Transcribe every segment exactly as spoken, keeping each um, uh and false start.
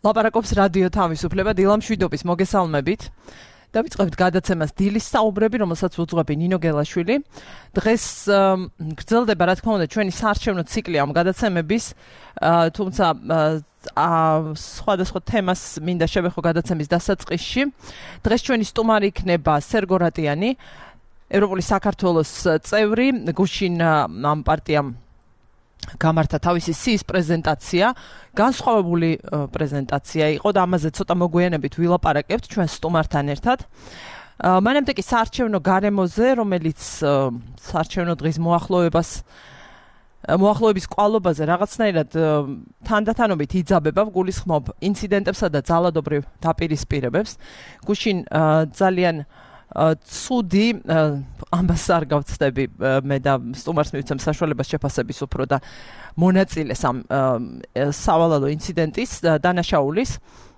ლაპარაკობს რადიო თავისუფლება დილამ შვიდობის მოგესალმებით. დავიწყებთ გადაცემას დილის საუბრები, რომელსაც უძღვები ნინო გელაშვილი. დღეს გრძელდება, რა თქმა უნდა, ჩვენი საარჩევნო ციკლი ამ გადაცემების, თუმცა სხვადასხვა თემას მინდა შევეხო გადაცემის დასაწყისში. დღეს ჩვენი სტუმარი იქნება სერგო რატიანი, ევროპული საქართველოს წევრი, გუშინ ამ პარტიამ გამართა თავისი სიის პრეზენტაცია, განსხვავებული პრეზენტაცია იყო და ამაზე ცოტა მოგვიანებით ვილაპარაკებთ ჩვენ სტუმართან ერთად. მანამდე კი საარჩევნო გარემოზე, რომელიც საარჩევნო დღის მოახლოებას მოახლოების კვალობაზე რაღაცნაირად თანდათანობით იძაბება, გულისხმობ ინციდენტებსა და ძალადობრივ დაპირისპირებებს. გუშინ ძალიან ცუდი ამას არ გავცდები მე და სტუმარს მივცემ საშუალებას შეფასების უფრო და მონაწილეს ამ სავალალო ინციდენტის დანაშაულის,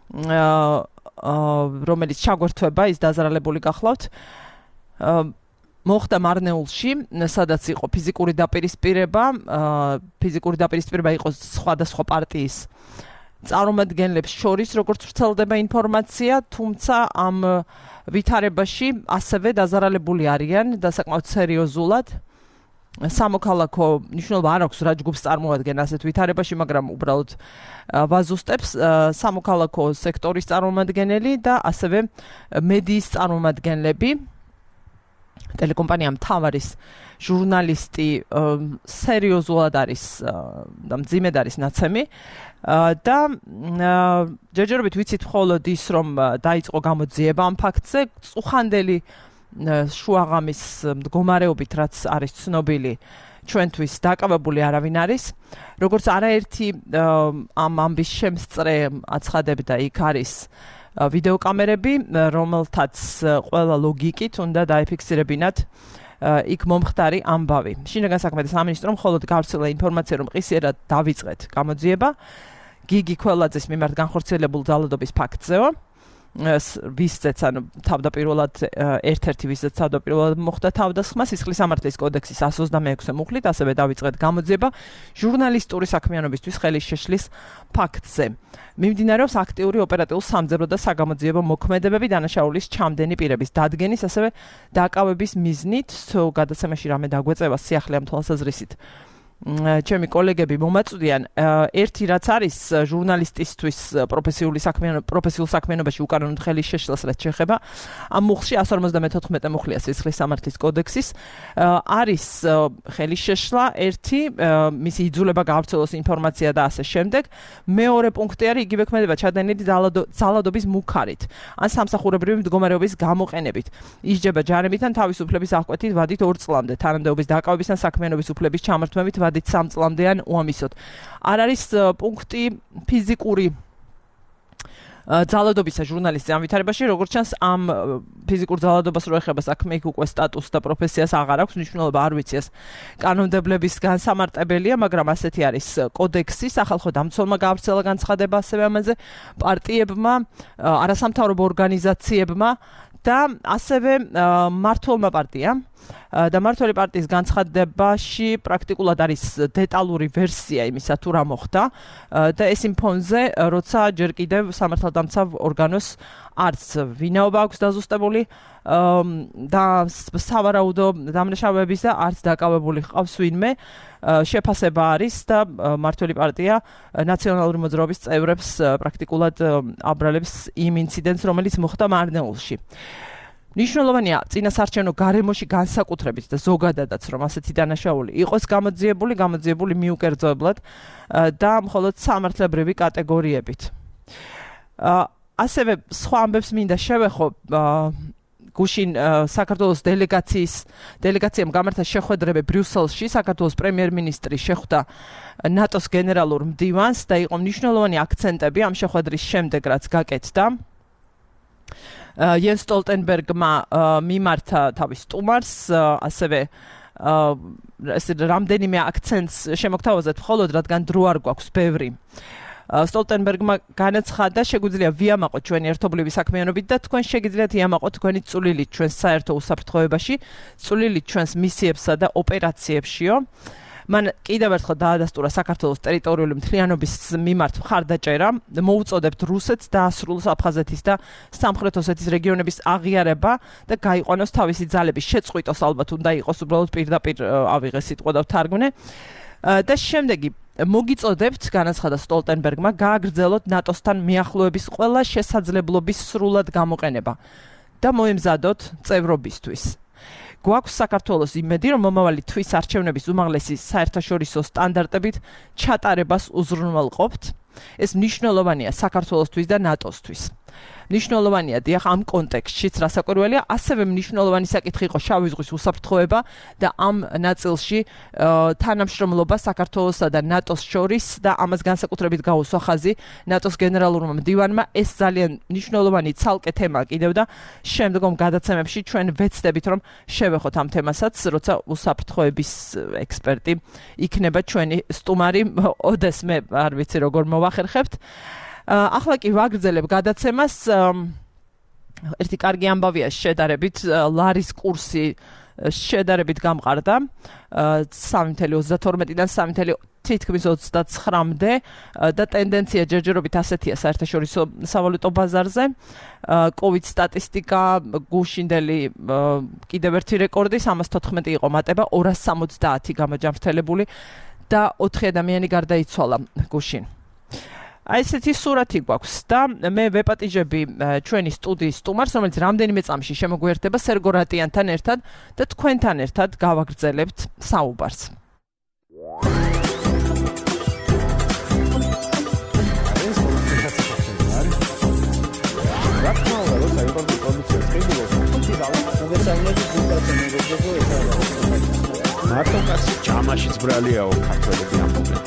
რომელიც ჩაგვერთვება, ის დაზარალებული გახლავთ. მოხდა მარნეულში, სადაც იყო ფიზიკური დაპირისპირება, ფიზიკური დაპირისპირება იყო სხვადასხვა პარტიის წარმომადგენლებს შორის, როგორც ვრცელდება ინფორმაცია, თუმცა ამ ვითარებაში ასევე დაზარალებული არიან და საკმაოდ სერიოზულად. სამოქალაქო მნიშვნელობა არ აქვს რა ჯგუფს წარმოადგენს ასეთ ვითარებაში, მაგრამ უბრალოდ ვაზუსტებს სამოქალაქო სექტორის წარმომადგენელი და ასევე მედიის წარმომადგენლები. ტელეკომპანია მთავარის ჟურნალისტი სერიოზულად არის და მძიმედ არის ნაცემი და ჯერჯერობით ვიცით მხოლოდ ის, რომ დაიწყო გამოძიება ამ ფაქტზე, წუხანდელი შუაღამის მდგომარეობით, რაც არის ცნობილი, ჩვენთვის დაკავებული არავინ არის. როგორც არაერთი ამ ამბის შემსწრე აცხადებდა, იქ არის ვიდეოკამერები, რომელთაც ყველა ლოგიკით უნდა დაიფიქსირებინათ იქ მომხდარი ამბავი. შინაგან საქმეთა სამინისტრომ მხოლოდ გავრცელა ინფორმაცია, რომ ყისიერად დავიწყეთ გამოძიება გიგი ქველაძის მიმართ განხორციელებულ ძალადობის ფაქტზეო, ვისზეც, ანუ თავდაპირველად ერთ-ერთი ვისზეც თავდაპირველად მოხდა თავდასხმა სისხლის სამართლის კოდექსის εκατს ოცდამეექვსე მუხლით, ასევე დავიწყეთ გამოძიება ჟურნალისტური საქმიანობისთვის ხელის შეშლის ფაქტზე. მიმდინარეობს აქტიური ოპერატიულ სამძებრო და საგამოძიებო მოქმედებები დანაშაულის ჩამდენი პირების დადგენის, ასევე დაკავების მიზნით. გადაცემაში რამე დაგვეწევა სიახლე ამ თვალსაზრისით ჩემი კოლეგები მომაწვდიან. ერთი რაც არის ჟურნალისტისთვის პროფესიული საქმიანობა, პროფესიულ საქმიანობაში უკანონოდ ხელის შეშლას რაც შეეხება, ამ მუხლში εκατს ორმოცდამეთოთხმეტე მუხლია სისხლის სამართლის კოდექსის, არის ხელის შეშლა ერთი, მისი იძულება გავრცელოს ინფორმაცია და ასე შემდეგ. მეორე პუნქტი არის იგივე ქმედება ჩადენილი ძალადობის მუქარით ან სამსახურებრივი მდგომარეობის გამოყენებით. ისჯება ჯარებით ან თავისუფლების აღკვეთით ვადით ორ წლამდე, თანამდებობის დაკავების ან საქმიანობის უფლების ჩამორთმევით ვადით სამ წლამდე ან უამისოდ. არ არის პუნქტი ფიზიკური ძალადობისა ჟურნალისტის ამ ვითარებაში, როგორც ჩანს, ამ ფიზიკურ ძალადობას რო ეხება საქმე, იქ უკვე სტატუსს და პროფესიას აღარ აქვს, მნიშვნელობა არ ვიცი ეს კანონმდებლების განსამარტებელია, მაგრამ ასეთი არის კოდექსი, სახალხო დამცველმა გავრცელა განცხადება ასევე ამაზე, პარტიებმა, არასამთავრობო ორგანიზაციებმა და ასევე მმართველმა პარტიამ. და მმართველი პარტიის განცხადებაში პრაქტიკულად არის დეტალური ვერსია იმისა, თუ რა მოხდა და ეს იმ ფონზე, როცა ჯერ კიდევ სამართალდამცავ ორგანოს არც ვინაობა აქვს დაზუსტებული და სავარაუდო დამნაშავეების და არც დაკავებული ჰყავს ვინმე. შეფასება არის და მმართველი პარტია ნაციონალური მოძრაობის წევრებს პრაქტიკულად აბრალებს იმ ინციდენტს, რომელიც მოხდა მარნეულში. ნიშნულოვანია წინასაარჩევნო გარემოში განსაკუთრებით და ზოგადადაც, რომ ასეთი დანაშაული იყოს გამოძიებული, გამოძიებული მიუკერძოებლად და მხოლოდ სამართლებრივი კატეგორიებით. ასევე სხვა ამბებს მინდა შევეხო. გუშინ საქართველოს დელეგაციის დელეგაციამ გამართა შეხვედრები ბრიუსელში, საქართველოს პრემიერ-მინისტრი შეხვდა ნატოს გენერალურ მდივანს და იყო მნიშვნელოვანი აქცენტები ამ შეხვედრის შემდეგ, რაც გაკეთდა. იენს სტოლტენბერგმა მიმართა თავის სტუმარს, ასევე ეს რამდენიმე აქცენტს შემოგთავაზეთ მხოლოდ, რადგან დრო არ გვაქვს ბევრი. სტოლტენბერგმა განაცხადა, შეგვიძლია ვიამაყოთ ჩვენი ერთობლივი საქმიანობით და თქვენ შეგიძლიათ იამაყოთ თქვენი წვლილით ჩვენს საერთო უსაფრთხოებაში, წვლილით ჩვენს მისიებსა და ოპერაციებშიო. მან კიდევ ერთხელ დაადასტურა საქართველოს ტერიტორიული მთლიანობის მიმართ მხარდაჭერა, მოუწოდებთ რუსეთს დაასრულოს აფხაზეთის და სამხრეთ ოსეთის რეგიონების აღიარება და გაიყვანოს თავისი ძალების შეწყვიტოს, ალბათ უნდა იყოს უბრალოდ პირდაპირ ავიღეს სიტყვა და ვთარგმნე. და შემდეგი მოგიწოდებთ, განაცხადა სტოლტენბერგმა, გააგრძელოთ ნატოსთან მიახლოების ყველა შესაძლებლობის სრულად გამოყენება და მოემზადოთ წევრობისთვის. გვაქვს საქართველოს იმედი, რომ მომავალი თვის არჩევნების უმაღლესი საერთაშორისო სტანდარტებით ჩატარებას უზრუნველყოფთ. ეს მნიშვნელოვანია საქართველოსთვის და ნატოსთვის. მნიშვნელოვანია დიახ ამ კონტექსტშიც რასაკვირველია, ასევე მნიშვნელოვანი საკითხი იყო შავი ზღვის უსაფრთხოება და ამ ნაწილში თანამშრომლობა საქართველოსა და ნატოს შორის და ამას განსაკუთრებით გაუსვა ხაზი ნატოს გენერალურმა მდივანმა. ეს ძალიან მნიშვნელოვანი ცალკე თემა კიდევ და შემდგომ გადაცემებში ჩვენ ვეცდებით რომ შევეხოთ ამ თემასაც, როცა უსაფრთხოების ექსპერტი იქნება ჩვენი სტუმარი. ოდეს მე არ ვიცი როგორ მოვახერხებთ. ახლა კი ვაგრძელებ გადაცემას. ერთი კარგი ამბავია შედარებით, ლარის კურსი შედარებით გამყარდა სამი ათეული ოცდათორმეტიდან სამი ათეული თითქმის ოცდაცხრამდე და ტენდენცია ჯერჯერობით ასეთია საერთაშორისო სავალუტო ბაზარზე. COVID სტატისტიკა გუშინდელი კიდევ ერთი რეკორდი სამას თოთხმეტი იყო მატება, ორას სამოცდაათი გამოჯამრთელებული და ოთხი ადამიანი გარდაიცვალა გუშინ. აი ესეთი სურათი გვაქვს და მე ვეპატიჟები ჩვენი სტუდიის სტუმარს, რომელიც რამდენიმე წამში შემოგვიერთდება სერგო რატიანთან ერთად და თქვენთან ერთად გავაგრძელებთ საუბარს. მარტო კაცი ჯამაშიც ბრალიაო ქართველები ამბობენ.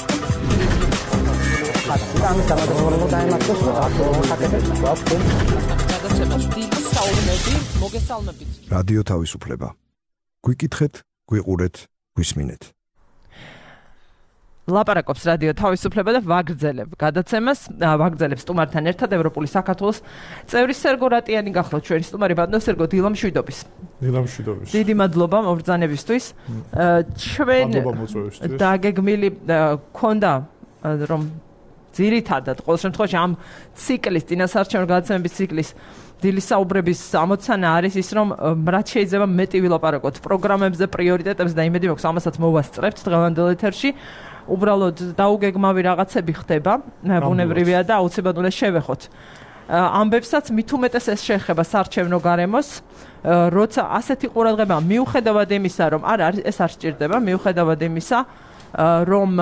რადიო თავისუფლება. გვიკითხეთ, გვიყურეთ, გვისმინეთ. ლაპარაკობს რადიო თავისუფლება და ვაგრძელებ გადაცემას, ვაგრძელებ სტუმართან ერთად ევროპული საქართველოს წევრი სერგო რატიანი გახლავთ ჩვენი სტუმარი. ბატონო სერგო, დილა მშვიდობის. დილა მშვიდობის. დიდი მადლობა მობრძანებისთვის. ჩვენ დაგეგმილი გქონდა რომ ძირითადად ყოველ შემთხვევაში ამ ციკლის, წინასაარჩევნო გადაცემების ციკლის დილის საუბრების ამოცანა არის ის, რომ რაც შეიძლება მეტი ვილაპარაკოთ პროგრამებზე, პრიორიტეტებზე და იმედი მაქვს ამასაც მოვასწრებთ დღევანდელ ეთერში. უბრალოდ დაუგეგმავი რაღაცები ხდება, ბუნებრივია და აუცილებლად უნდა შევეხოთ. ამბებსაც მით უმეტეს ეს შეეხება საარჩევნო გარემოს, როცა ასეთი ყურადღება მიუხედავად იმისა, რომ არ არის ეს არ სჭირდება, მიუხედავად იმისა, რომ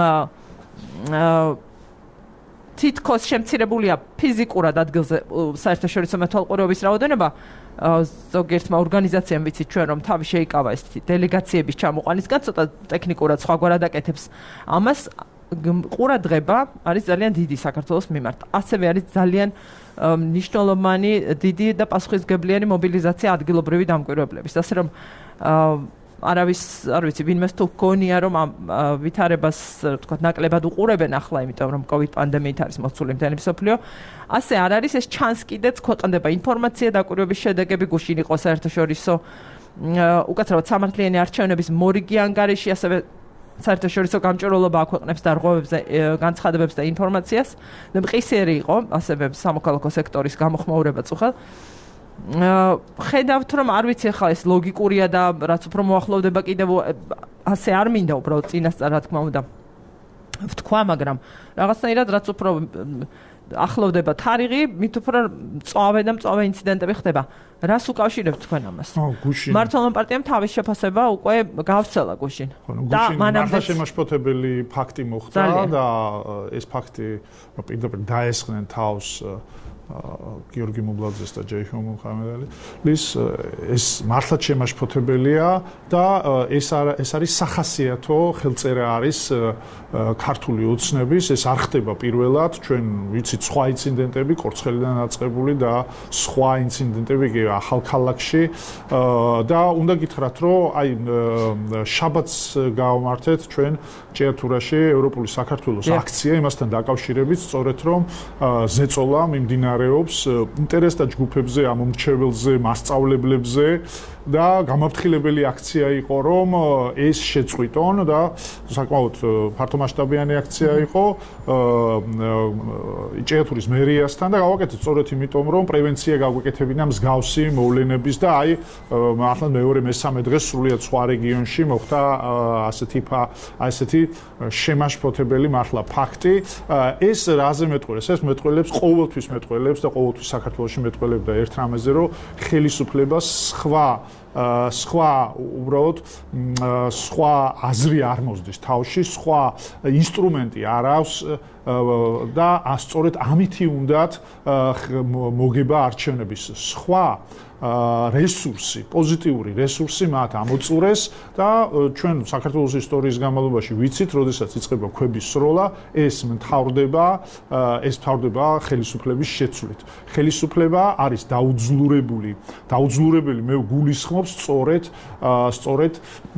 თითქოს შემცირებულია ფიზიკურად ადგილზე საერთაშორისო მეთვალყურეობის რაოდენობა, ზოგიერთმა ორგანიზაციამ ვიცით ჩვენ რომ თავი შეიკავა ესეთი დელეგაციების ჩამოყვანისგან, ცოტა ტექნიკურად სხვაგვარად აკეთებს ამას. ყურადღება არის ძალიან დიდი საქართველოს მიმართ. ასევე არის ძალიან მნიშვნელოვანი, დიდი და პასუხისმგებლიანი მობილიზაცია ადგილობრივი დამკვირვებლების. ასე რომ არავის არ ვიცი ვინმეს თუ გონია რომ ამ ვითარებას თქვა ნაკლებად უყურებენ ახლა, იმიტომ რომ COVID პანდემიით არის მოცული მთელი მსოფლიო. ასე არ არის, ეს ჩანს კიდეც ქვეყნდება ინფორმაცია დაკვირვების შედეგები. გუშინ იყო საერთაშორისო უკაცრავად სამართლიანი არჩევნების მორიგი ანგარიში, ასევე საერთაშორისო გამჭვირვალობა აქვეყნებს დარღვევებზე განცხადებებს და ინფორმაციას. მყისიერი იყო ასევე სამოქალაქო სექტორის გამოხმაურება წუხელ. ხედავთ რომ არ ვიცი ახლა ეს ლოგიკურია და რაც უფრო მოახლოვდება კიდევ ასე არ მინდა უბრალოდ წინასწარ რა თქმა უნდა ვთქვა, მაგრამ რაღაცნაირად რაც უფრო ახლოვდება თარიღი, მით უფრო მწვავე და მწვავე ინციდენტები ხდება. რას უკავშირებთ თქვენ ამას? მართლმა პარტიამ თავის შეფასება უკვე გავრცელა გუშინ. და მანამდე შემაშფოთებელი ფაქტი მოხდა და ეს ფაქტი პირდაპირ დაესხნენ თავს გიორგი მობლაძეს და ჯეიჰონ მუხამედალის. ეს მართლაც შემაშფოთებელია და ეს ეს არის სახასიათო ხელწერა არის ქართული ოცნების. ეს არ ხდება პირველად, ჩვენ ვიცით სხვა ინციდენტები, კორცხელიდან დაწყებული და სხვა ინციდენტები კი ახალქალაქში და უნდა გითხრათ, რომ აი შაბათს გავმართეთ ჩვენ ჭიათურაში ევროპული საქართველოს აქცია იმასთან დაკავშირებით, სწორედ რომ ზეწოლა მიმდინარე მიმდინარეობს ინტერესთა ჯგუფებზე, ამომრჩეველზე, მასწავლებლებზე და გამაფრთხილებელი აქცია იყო, რომ ეს შეწყვიტონ და საკმაოდ ფართომასშტაბიანი აქცია იყო ჭიათურის მერიასთან და გავაკეთეთ სწორედ იმიტომ, რომ პრევენცია გაგვეკეთებინა მსგავსი მოვლენების და აი მართლა მეორე მესამე დღეს სრულიად სხვა რეგიონში მოხდა ასეთი ასეთი შემაშფოთებელი მართლა ფაქტი. ეს რაზე მეტყველებს? ეს მეტყველებს ყოველთვის მეტყველებს და ყოველთვის საქართველოში მეტყველებდა ერთ რამეზე, რომ ხელისუფლებას სხვა სხვა უბრალოდ სხვა აზრი არ მოსდის თავში, სხვა ინსტრუმენტი არ აქვს და სწორედ ამითი უნდათ მოგება არჩევნების სხვა რესურსი, პოზიტიური რესურსი მათ ამოწურეს და ჩვენ საქართველოს ისტორიის განმავლობაში ვიცით, როდესაც იწყება ქვების სროლა, ეს მთავრდება, ეს მთავრდება ხელისუფლების შეცვლით. ხელისუფლება არის დაუძლურებული, დაუძლურებელი მე გულისხმობს სწორედ, სწორედ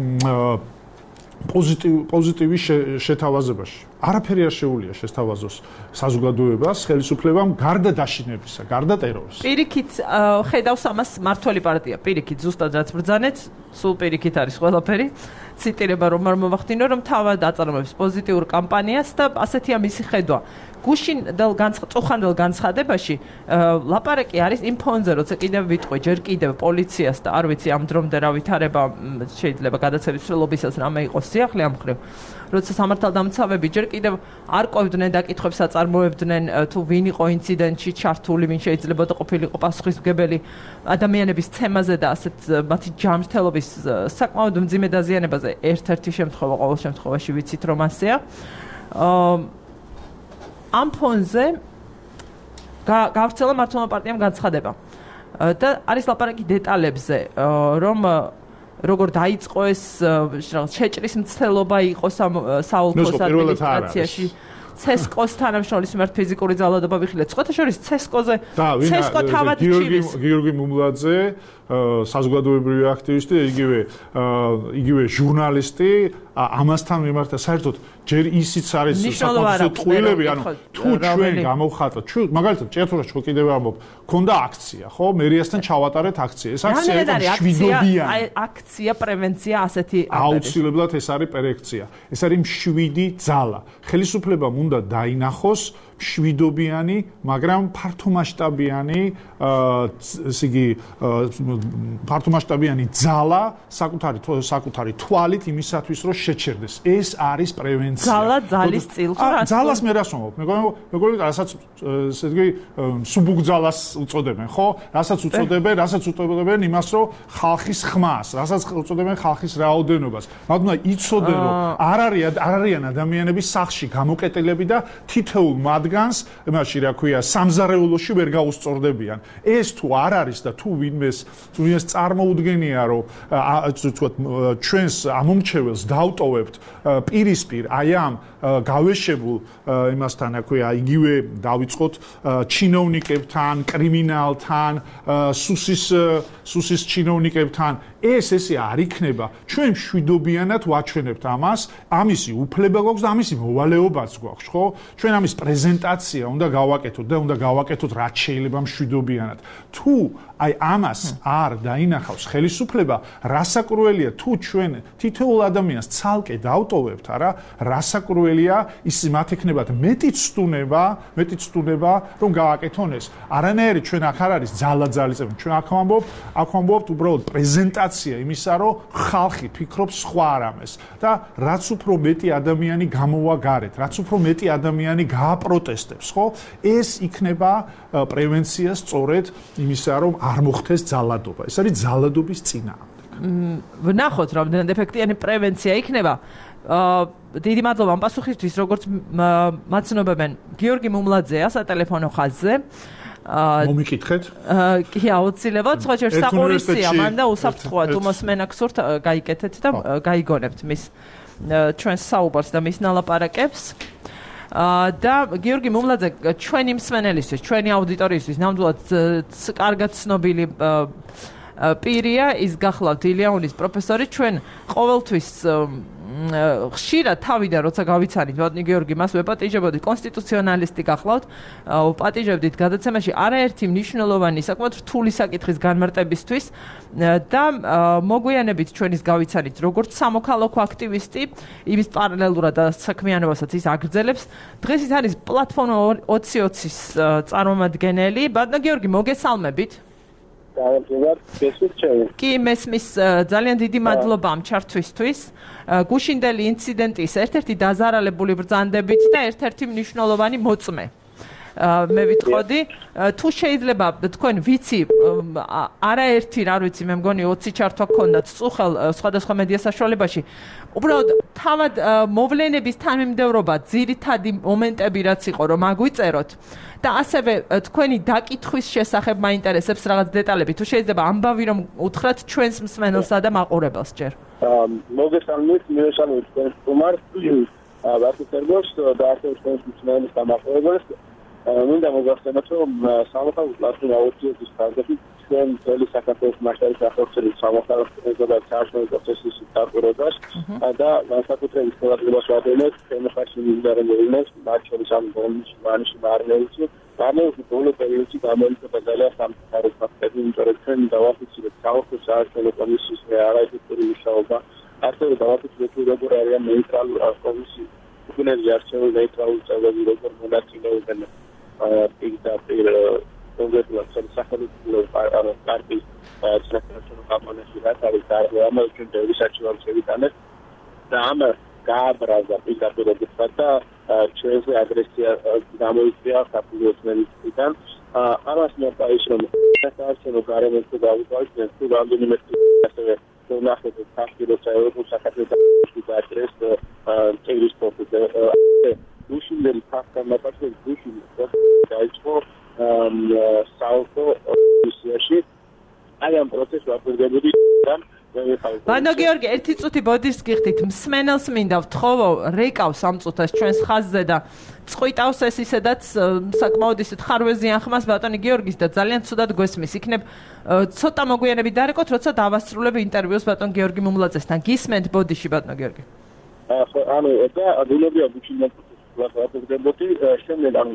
პოზიტივ პოზიტივის შეთავაზებაში. არაფერი არ შეუძლია შესთავაზოს საზოგადოებას ხელისუფლებამ გარდა დაშინებისა, გარდა ტერორის. პირიქით ხედავს ამას მართველი პარტია. პირიქით ზუსტად რაც ბრძანეთ, სულ პირიქით არის ყველაფერი. ციტირება რომ არ მოვახდინო, რომ თავად აწარმოებს პოზიტიურ კამპანიას და ასეთია მისი ხედვა. გუშინდელ წუხანდელ განცხადებაში ლაპარაკი არის იმ ფონზე, როცა კიდევ ვიტყვი, ჯერ კიდევ პოლიციას და არ ვიცი ამ დრომდე რა ვითარება შეიძლება გადაცემის ცვლილობისას რამე იყოს სიახლე ამ ხრივ. როცა სამართალდამცავები ჯერ კიდევ არ ყვევდნენ დაკითხვებს აწარმოებდნენ თუ ვინ იყო ინციდენტში ჩართული, ვინ შეიძლება ყოფილიყო პასუხისმგებელი ადამიანების ცემაზე და ასეთ მათი ჯანმრთელობის საკმაოდ მძიმე დაზიანებაზე ერთ-ერთი შემთხვევა ყოველ შემთხვევაში ვიცით რომ ასეა. ამ ფონზე გავრცელა მართლმა პარტიამ განცხადება და არის ლაპარაკი დეტალებზე, რომ როგორ დაიწყო ეს შეჭრის მცდელობა იყო საოლქოს ადმინისტრაციაში. ცესკოს თანამშრომლის მიმართ ფიზიკური ძალადობა ვიხილეთ. სხვათა შორის ცესკოზე ცესკო თავად გიორგი გიორგი მუმლაძე საზოგადოებრივი აქტივისტი, იგივე იგივე ჟურნალისტი ამასთან მიმართა საერთოდ ჯერ ისიც არის საკმაოდ ტყუილები, ანუ თუ ჩვენ გამოვხატოთ, ჩვენ მაგალითად ჭიათურაში ხო კიდევ ამბობ, ქონდა აქცია, ხო? მერიასთან ჩავატარეთ აქცია. ეს აქცია იყო შვიდობიანი. აქცია პრევენცია ასეთი აუცილებლად ეს არის პრევენცია. ეს არის შვიდი ძალა. ხელისუფლებამ უნდა დაინახოს შვიდობიანი, მაგრამ ფართომასშტაბიანი, ესე იგი, ფართომასშტაბიანი ძალა საკუთარი საკუთარი თვალით იმისათვის, რომ შეჩერდეს. ეს არის პრევენცია. ძალა ძალის წილს რა? ძალას მე რას ვამბობ? მეგობრებო, რასაც ესე იგი, სუბუქ ძალას უწოდებენ, ხო? რასაც უწოდებენ, რასაც უწოდებენ იმას, რომ ხალხის ხმას, რასაც უწოდებენ ხალხის რაოდენობას. მათ უნდა იცოდენ, რომ არ არის არ არიან ადამიანების სახში გამოკეტილები და თითოეულ მათგანს, იმაში რა ქვია, სამზარეულოში ვერ გაუსწორდებიან. ეს თუ არ არის და თუ ვინმეს ვინმეს წარმოუდგენია, რომ თქვათ ჩვენს ამომრჩეველს დავტოვებთ პირისპირ აი ამ გავეშებულ იმასთან, რა ქვია, იგივე დავიწყოთ ჩინოვნიკებთან, კრიმინალთან, სუსის სუსის ჩინოვნიკებთან, ეს ესე არ იქნება. ჩვენ მშვიდობიანად ვაჩვენებთ ამას, ამისი უფლება გვაქვს და ამისი მოვალეობაც გვაქვს, ხო? ჩვენ ამის პრეზენტაცია უნდა გავაკეთოთ და უნდა გავაკეთოთ რაც შეიძლება მშვიდობიანად. თუ აი ამას არ დაინახავს ხელისუფლება, რასაკურველია თუ ჩვენ თითოეულ ადამიანს ცალკე დავტოვებთ, არა, რასაკურველია ის მათ ექნებათ მეტი ცდუნება, მეტი ცდუნება, რომ გააკეთონ ეს. არანაირი ჩვენ აქ არ არის ძალა-ძალისება, ჩვენ აქ ვამბობ, აქ ვამბობთ უბრალოდ პრეზენტაცია იმისა, რომ ხალხი ფიქრობს სხვა რამეს და რაც უფრო მეტი ადამიანი გამოვა გარეთ, რაც უფრო მეტი ადამიანი გააპროტესტებს, ხო? ეს იქნება პრევენცია სწორედ იმისა, რომ არ მოხდეს ძალადობა. ეს არის ძალადობის წინააღმდეგ. ვნახოთ, რამდენად ეფექტიანი პრევენცია იქნება. დიდი მადლობა ამ პასუხისთვის, როგორც მაცნობებენ გიორგი მუმლაძეა სატელეფონო ხაზზე. მომიკითხეთ? კი, აუცილებლად, სხვა ჯერ საყურისია, მან და უსაფრთხოა, თუ მოსმენა გსურთ, გაიგეთეთ და გაიგონებთ მის ჩვენს საუბარს და მის ნალაპარაკებს. და გიორგი მუმლაძე ჩვენი მსმენელისთვის, ჩვენი აუდიტორიისთვის ნამდვილად კარგად ცნობილი პირია, ის გახლავთ ილიაუნის პროფესორი, ჩვენ ყოველთვის ხშირად თავიდან როცა გავიცანით ბატონი გიორგი მას ვეპატიჟებოდით კონსტიტუციონალისტი გახლავთ, ვპატიჟებდით გადაცემაში არაერთი მნიშვნელოვანი საკმაოდ რთული საკითხის განმარტებისთვის და მოგვიანებით ჩვენის გავიცანით როგორც სამოქალაქო აქტივისტი, იმის პარალელურად საქმიანობასაც ის აგრძელებს. დღეს ის არის პლატფორმა ოცი ოცის წარმომადგენელი. ბატონო გიორგი, მოგესალმებით. კი, მესმის ძალიან დიდი მადლობა ამ ჩართვისთვის. გუშინდელი ინციდენტის ერთ-ერთი დაზარალებული ბრძანდებით და ერთ-ერთი მნიშვნელოვანი მოწმე. მე ვიტყოდი, თუ შეიძლება თქვენ ვიცი არაერთი რა ვიცი, მე მგონი ოცი ჩართვა გქონდათ წუხელ სხვადასხვა მედია საშუალებაში. უბრალოდ თავად მოვლენების თანმიმდევრობა, ძირითადი მომენტები რაც იყო, რომ აგვიწეროთ და ასევე თქვენი დაკითხვის შესახებ მაინტერესებს რაღაც დეტალები. თუ შეიძლება ამბავი რომ უთხრათ ჩვენს მსმენელსა და მაყურებელს ჯერ. მოგესალმებით, მიესალმებით თქვენს სტუმარს, ვაკეთებთ და ასევე თქვენს მსმენელს და მაყურებელს. მინდა მოგახსენოთ, რომ სამოქალაქო პლატფორმა ოცი ოცის ფარგლებში ჩვენ მთელი საქართველოს მასშტაბით ახორციელებთ სამოქალაქო და საერთო პროცესის დაკვირვებას და განსაკუთრებით ყურადღებას ვადევნებთ თემებში მიმდინარეობებს, მათ შორის ამ ბონის, მანიში, მარნეულში, მარნეულში ბოლო პერიოდში გამოიწვია ძალიან სამწუხარო ფაქტები, იმიტომ რომ ჩვენ დავაფიქსირეთ საერთო საერთო კომისიის არაეფექტური მუშაობა, ასევე დავაფიქსირეთ როგორ არიან ნეიტრალური კომისიის უკუნელი არჩეული ნეიტრალური წევრები, როგორ მონაწილეობენ პირდაპირ კონკრეტულად სახელმწიფო პარტიის საერთაშორისო კამპანიაში რაც არის გარდა ამას ჩვენ ბევრი საჩუქრებს შევიტანეთ და ამ გააბრაზა პირდაპირ და ჩვენზე აგრესია გამოიწვია საქართველოს მედიცინიდან. ამას მინდა ის რომ საერთაშორისო გარემოზე გავუწევთ თუ რამდენიმე ასევე ნახეთ საქართველოს ევროპულ საქართველოს დააჭრეს წევრის პროფესორ გუშინდელი ფაქტამატებს გუშინდელი დაიწყო საერთო ისიაში აი ამ პროცესს ვაფუძნებოდი და ბატონო გიორგი, ერთი წუთი ბოდიშს გიხდით, მსმენელს მინდა ვთხოვო, რეკავს ამ წუთას ჩვენს ხაზზე და წყვიტავს ეს ისედაც საკმაოდ ისეთ ხარვეზიან ხმას ბატონი გიორგის და ძალიან ცუდად გვესმის. იქნებ ცოტა მოგვიანებით დარეკოთ, როცა დავასრულებ ინტერვიუს ბატონ გიორგი მუმლაძესთან. გისმენთ ბოდიში ბატონო გიორგი. ანუ და გუნებია გუშინდელი ვაფუძნებოდი, შემდეგ ანუ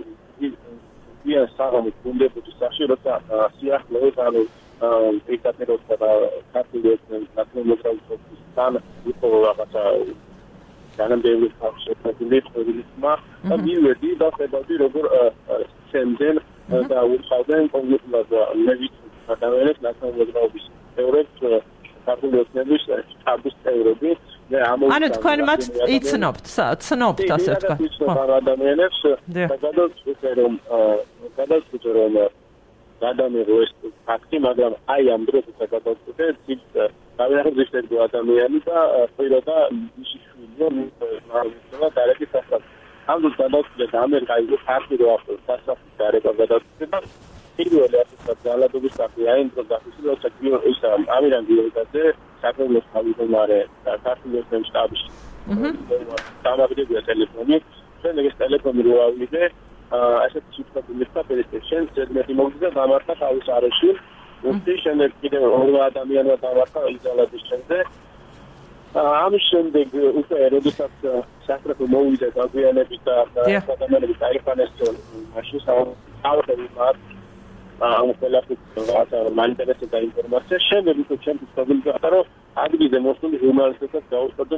ის საღამო გუნდების სახში როცა სიახლოვეს ანუ პირდაპირ და ქართულის ნაციონალურ სთან იყო რაღაცა განამდელი ფაქტორები ხდება და მივედი და ხედავდი როგორ შემდნენ და უცხოდნენ კონკრეტულად ლევით ადამიანებს ნაციონალურობის ევროპის ქართულის ნების შტაბის წევრები და ანუ თქვენ მათ იცნობთ, ცნობთ ასე ვთქვა. ხო, ადამიანებს და გადავწყვიტე რომ გადავწყვიტე რომ გადამიღო ეს ფაქტი, მაგრამ აი ამ დროს გადავწყვიტე ის დავიარაღებული ადამიანი და ყველა და ისე შვილია მაგრამ დარეკი სასწრაფო. ამ დროს გადავწყვიტე და ამერიკაში ფაქტი რო ახლა სასწრაფო დარეკა გადავწყვიტე და პირველი ასეთ ძალადობის საფი აი ამ დროს დაფიქსირდა საკიო ის ამირან გიორგაძე საქართველოს თავმჯდომარე და საქართველოს შტაბში. აჰა. დამაგრებია ტელეფონი, შემდეგ ეს ტელეფონი რო ავიდე ასეთ სიტუაციებში პერესტეშენ ზედმეტი მოგზა დამართა თავის არეში. უთი შემდეგ კიდევ ორი ადამიანმა დამართა იზოლაციის შემდეგ. ამის შემდეგ უკვე როდესაც სასწრაფო მოვიდა დაგვიანებით და ადამიანები დაიხანეს მაშინ საერთოდ მათ ამ ყველაფერს რაღაცა მაინტერესებდა ინფორმაცია. შემდეგ უკვე ჩემთვის პრობლემა რომ ადგილზე მოსული ჟურნალისტებსაც გაუწევდნენ.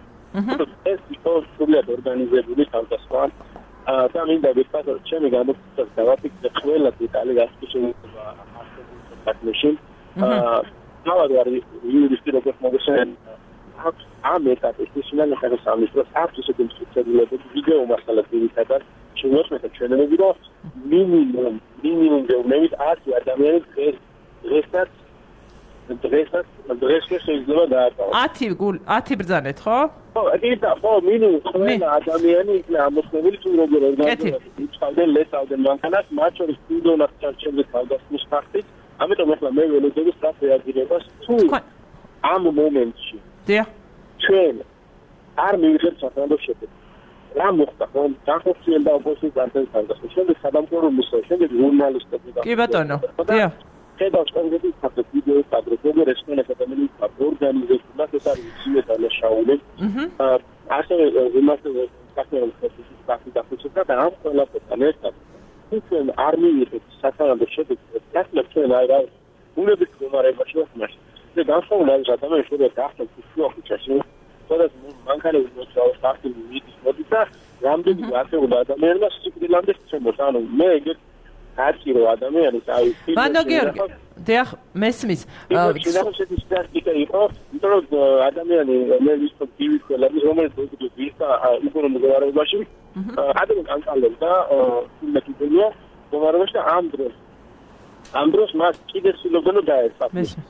ეს იყო სრულად ორგანიზებული თავდასხმა. და მინდა ვიტყოდ რომ ჩემი განმარტებას დავაფიქსირე ყველა დეტალი გასწრება არსებულ საქმეში. აა თავად იურისტი როგორც მოგესალმებით. ამ ეტაპის ისინი ხელსამის დროს აქვს ისეთი მსწავლებლები ვიდეო მასალას ძირითადად შემოწმეთ ჩვენები რომ მინიმუმ მინიმუმ გეუბნებით ათი ადამიანი დღეს დღესაც დღესაც დღესვე შეიძლება დააკავოს. ათი გულ ათი ბრძანეთ, ხო? ხო, ისა, ხო, მინიმუმ ყველა ადამიანი იქნა ამოწმებული თუ როგორ ორგანიზებული. იწყავდნენ ლესავდნენ მანქანას, მათ შორის თუნდაც ჩარჩენილი თავდასხმის ფაქტით. ამიტომ ახლა მე ველოდები სწრაფ რეაგირებას თუ ამ მომენტში. დიახ. ჩვენ არ მივიღებთ საფრანგეთის შეფეთქება. რა მოხდა, რომ განხორციელდა ოპოზიციის პარტიის თავდასხმა. შემდეგ სადამკვირო მისია, შემდეგ ჟურნალისტები და კი ბატონო. დიახ. ხედავს კონკრეტულ ფაქტებს, ვიდეოს კადრებს, როგორ ესწრებს ადამიანის ორგანიზებას, ეს არის სიმეტალეშაული. ასევე იმასე საქართველოს ფაქტი დაფუძნდა და ამ ყველაფერთან ერთად ჩვენ არ მივიღეთ საკანონმდებლო შედეგს, რადგან ჩვენ აი რა უნების მდგომარეობაში ვართ. და განსხვავებული არის ადამიანის შეიძლება გახდეს ფიქრობიჩაში, სადაც მანქანები მოწავს ფაქტი მიდის მოდი და რამდენი გასეული ადამიანმა სიკვდილამდე შეწმოს. ანუ მე ეგეთ აკირო ადამიანის აი ბანო გიორგი დიახ მესმის შეიძლება სტატისტიკა იყო იმიტომ რომ ადამიანი მე ვისწორ ტივი ხელები რომელიც ვიწყდა იქონო მდგომარეობაში ადამიანი ანკალებდა იმეთია მდგომარეობაში ამ დროს ამ დროს მას კიდე სულობენო დაესწრა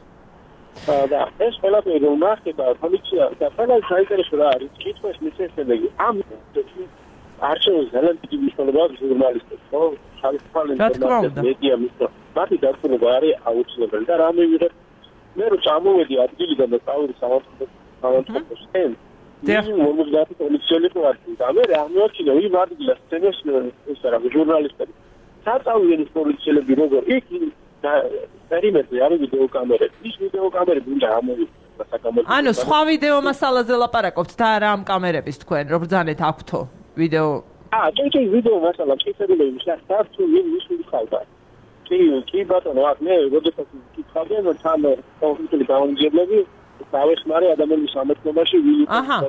და ეს ყველაფერი რომ ნახება პოლიცია და ყველა საინტერესო რა არის კითხვის მისცემელი ამ არჩევის ძალიანტი მნიშვნელობა ჟურნალისტებს ხო ხალხთან ინტერნეტ მედია მისო მათი დარწმუნება არის აუცილებელი და რა მივიღეთ მე რო წამოვედი ადგილიდან და წავედი სამართლის სცენ დიახ მომზადე პოლიციელი ყავთ და მე რა მივაჩინე იმ ადგილას სცენას ეს რა ჟურნალისტები საწავლიელის პოლიციელები როგორ იქ პერიმეტრი არის ვიდეო კამერები ის ვიდეო კამერები უნდა ამოვიდეს საკამერო ანუ სხვა ვიდეო მასალაზე ლაპარაკობთ და რა ამ კამერების თქვენ რო ბრძანეთ აქვთო ვიდეო აა ჯეჯე ვიდეო მასალა შეიძლება იმისა საერთოდ იმ ისული ხალხა კი კი ბატონო აქ მე როდესაც ვკითხავდი რომ თან კონკრეტული დაუნჯებლები დავეხმარე ადამიანის სამეთნობაში ვილი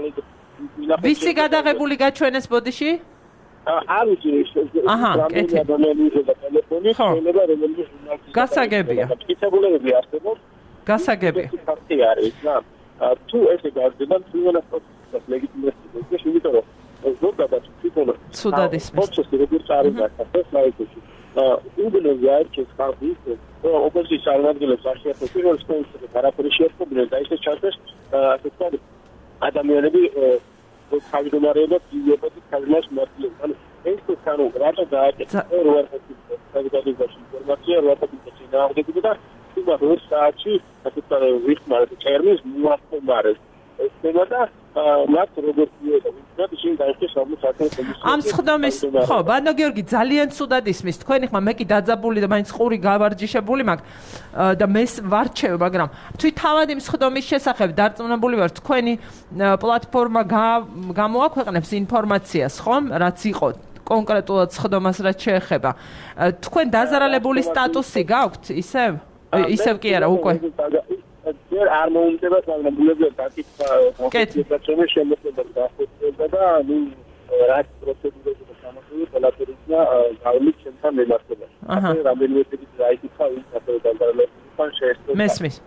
ვიცი გადაღებული გაჩვენეს ბოდიში აა ვიცი აჰა კეთილი ადამიანის და ტელეფონი შეიძლება რომელიც ჟურნალისტი გასაგებია კითხებულები არსებობს გასაგებია ფაქტი არის რა თუ ესე გარდება თუ უნდათ ლეგიტიმიზება იმიტომ რომ ზოგადად თვითონ ცუდად ისმის პროცესი როგორც არის გასახდეს მაიკში უბნები არჩევს ხალხის ოპოზიციის წარმომადგენლებს არ შეეხო პირველ სტენს არაფერი შეეხებინა და ისე ჩანდეს ასე ვთქვათ ადამიანები თავმჯდომარეობა ძიებად თავმას მოწიებს ანუ ეს თქო რატო დააკეთა როარტის საზოგადოებაში ინფორმაცია როარტის წინააღმდეგობა და თუმცა როს საათში ასე ვთქვათ ვიხმარეთ ტერმინს მოახმარეს ეს თემა და მათ როგორც ვიედა შენ დაიხეს ამ საკითხებს ამ სხდომის ხო ბანო გიორგი ძალიან ცუდად ისმის თქვენი ხმა მე კი დაძაბული და მაინც ყური გავარჯიშებული მაქვს და მე ვარჩევ მაგრამ თვით თავად იმ სხდომის შესახებ დარწმუნებული ვარ თქვენი პლატფორმა გამოაქვეყნებს ინფორმაციას ხომ რაც იყო კონკრეტულად სხდომას რაც შეეხება თქვენ დაზარალებული სტატუსი გაქვთ ისევ ისევ კი არა უკვე ჯერ არ მოუნდება სამნაბულებია დაკითხვა კონკრეტულად შემოწმება და და ნუ რაც პროცედურები და სამართლები ყველაფერია გავლით ჩემთან მემართება. ასე რამდენიმე წელი დაიკითხა ის ასე დაგალეფთან შეესწრო. მესმის.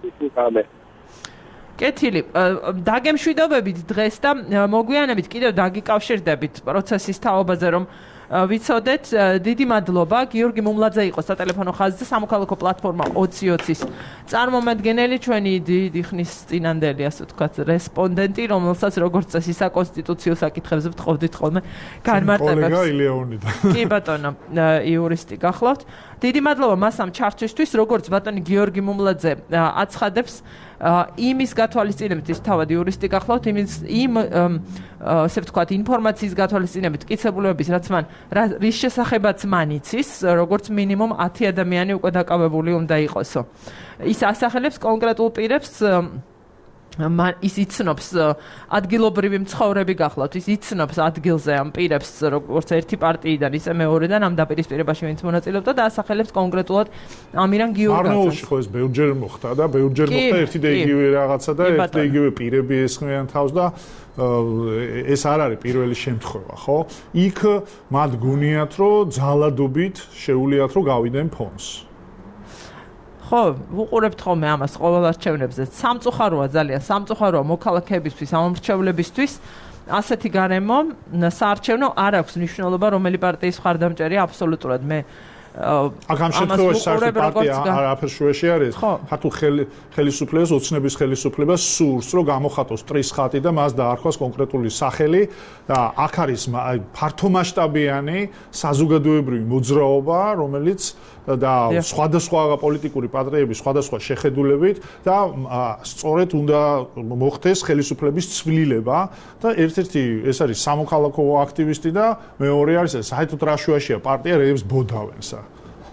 კეთილი დაგემშვიდობებით დღეს და მოგვიანებით კიდევ დაგიკავშირდებით პროცესის თაობაზე რომ ვიცოდეთ დიდი მადლობა გიორგი მუმლაძე იყო სატელეფონო ხაზზე სამოქალაქო პლატფორმა ოცი ოცის წარმომადგენელი ჩვენი დიდი ხნის წინანდელი ასე ვთქვათ რესპონდენტი რომელსაც როგორც წესი საკონსტიტუციო საკითხებზე ვთხოვდით ხოლმე განმარტებას კოლეგა ილეონიდა კი ბატონო იურისტი გახლავთ დიდი მადლობა მასამ ჩართვისთვის როგორც ბატონი გიორგი მუმლაძე აცხადებს იმის გათვალისწინებით ის თავად იურისტი გახლავთ იმის იმ ასე ვთქვათ ინფორმაციის გათვალისწინებით მტკიცებულებების რაც მან რის შესახებაც მან იცის როგორც მინიმუმ ათი ადამიანი უკვე დაკავებული უნდა იყოსო ის ასახელებს კონკრეტულ პირებს მან ის იცნობს ადგილობრივი მცხოვრები გახლავთ ის იცნობს ადგილზე ამ პირებს როგორც ერთი პარტიიდან ისე მეორედან ამ დაპირისპირებაში ვინც მონაწილეობდა და ასახელებს კონკრეტულად ამირან გიორგაძეს არნაულში ხო ეს ბევრჯერ მოხდა და ბევრჯერ მოხდა ერთი და იგივე რაღაცა და ერთი და იგივე პირები ესხმიან თავს და ეს არ არის პირველი შემთხვევა ხო იქ მათ გუნიათ რომ ძალადობით შეუულიათ რომ გავიდნენ ფონს ხო, ვუყურებთ ხოლმე ამას ყოველ არჩევნებზე. სამწუხაროა ძალიან, სამწუხაროა მოქალაქეებისთვის, ამომრჩევლებისთვის. ასეთი გარემო საარჩევნო არ აქვს მნიშვნელობა, რომელი პარტიის მხარდამჭერია აბსოლუტურად. მე აქ ამ შემთხვევაში საერთოდ პარტია არაფერ შუაში არის. ხათუ ხელისუფლებას, ოცნების ხელისუფლებას სურს, რომ გამოხატოს ტრის ხატი და მას დაარქვას კონკრეტული სახელი და აქ არის ფართომასშტაბიანი საზოგადოებრივი მოძრაობა, რომელიც და სხვადასხვა პოლიტიკური პარტიების სხვადასხვა შეხედულებით და სწორედ უნდა მოხდეს ხელისუფლების ცვლილება და ერთ-ერთი ეს არის სამოქალაქო აქტივისტი და მეორე არის საერთოდ რა შუაშია პარტია რებს ბოდავენსა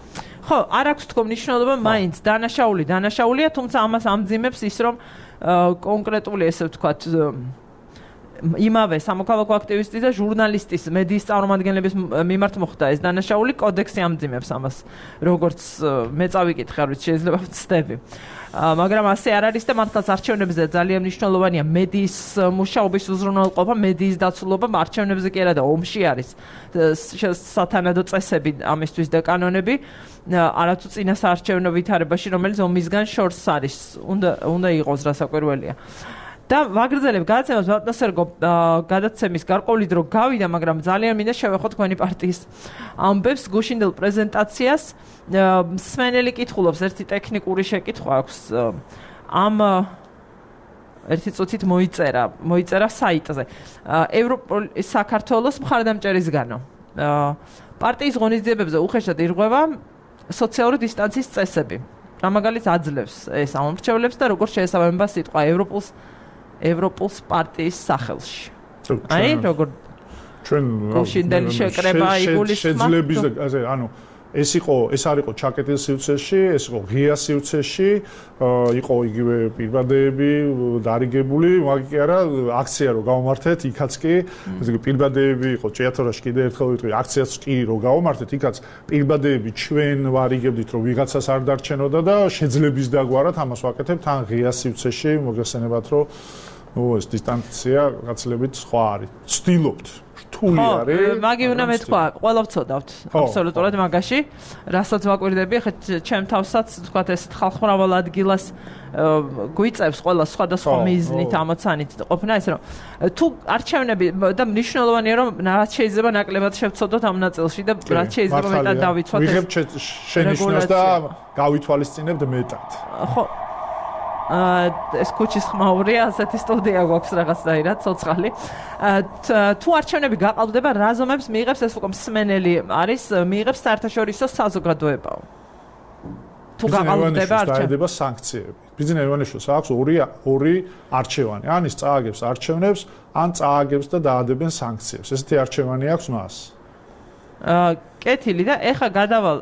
ხო, არ აქვს თქო მნიშვნელობა, მაინც დანაშაული, დანაშაულია, თუმცა ამას ამძიმებს ის, რომ კონკრეტული ესე ვთქვათ იმავე სამოქალაქო აქტივისტის და ჟურნალისტის მედიის წარმომადგენლების მიმართ მოხდა ეს დანაშაული კოდექსი ამძიმებს ამას როგორც მე წავიკითხე არ ვიცი შეიძლება ვცდები მაგრამ ასე არ არის და მართლაც არჩევნებზე ძალიან მნიშვნელოვანია მედიის მუშაობის უზრუნველყოფა მედიის დაცულობა არჩევნებზე კი არა და ომში არის სათანადო წესები ამისთვის და კანონები არათუ წინა საარჩევნო ვითარებაში რომელიც ომისგან შორს არის უნდა უნდა იყოს რასაკვირველია და ვაგრძელებ გადაცემას ბატონო გადაცემის გარკვეული დრო გავიდა, მაგრამ ძალიან მინდა შევეხო თქვენი პარტიის ამბებს გუშინდელ პრეზენტაციას. მსმენელი კითხულობს ერთი ტექნიკური შეკითხვა აქვს ამ ერთი წუთით მოიწერა, მოიწერა საიტზე. ევროპოლის საქართველოს მხარდამჭერისგანო. პარტიის ღონისძიებებზე უხეშად ირღვევა სოციალური დისტანციის წესები. რა მაგალითად აძლევს ეს ამომრჩევლებს და როგორ შეესაბამება სიტყვა ევროპულს ევროპულს პარტიის სახელში. აი, როგორ ჩვენ გუშინდელი შეკრება იგულისხმება. შეძლების და ასე, ანუ ეს იყო, ეს არ იყო ჩაკეტილ სივრცეში, ეს იყო ღია სივრცეში, იყო იგივე პირბადეები დარიგებული, მაგ კი არა, აქცია რო გავმართეთ, იქაც კი, პირბადეები იყო ჭიათურაში კიდე ერთხელ ვიტყვი, აქციაც კი რო გავმართეთ, იქაც პირბადეები ჩვენ ვარიგებდით, რომ ვიღაცას არ დარჩენოდა და შეძლების დაგვარად ამას ვაკეთებთ თან ღია სივრცეში, მოგესალმებათ, რომ ო ეს დისტანცია გაცილებით სხვა არის. ვცდილობთ რთული არის. მაგი უნდა მეთქვა, ყველა ვწოდავთ აბსოლუტურად მაგაში, რასაც ვაკვირდები, ხა ჩემ თავსაც თქვათ ეს ხალხმრავალ ადგილას გვიწევს ყველა სხვადასხვა მიზნით ამოცანით ყოფნა ეს რომ თუ არჩევნები და მნიშვნელოვანია რომ რაც შეიძლება ნაკლებად შევცოდოთ ამ ნაწილში და რაც შეიძლება მეტად დავიცვათ ეს ვიღებ შენიშვნას და გავითვალისწინებთ მეტად. ხო ეს კუჩის ხმაურია, ასეთი სტუდია გვაქვს რაღაცნაირად, ცოცხალი. თუ არჩევნები გაყალბდება, რა ზომებს მიიღებს ეს უკვე მსმენელი არის, მიიღებს საერთაშორისო საზოგადოებაო. თუ გაყალბდება არჩევნები, დაედება სანქციები. ბიძინა ივანიშვილს აქვს ორი ორი არჩევანი. ან ის წააგებს არჩევნებს, ან წააგებს და დაადებენ სანქციებს. ესეთი არჩევანი აქვს მას. აა, კეთილი და ეხა გადავალ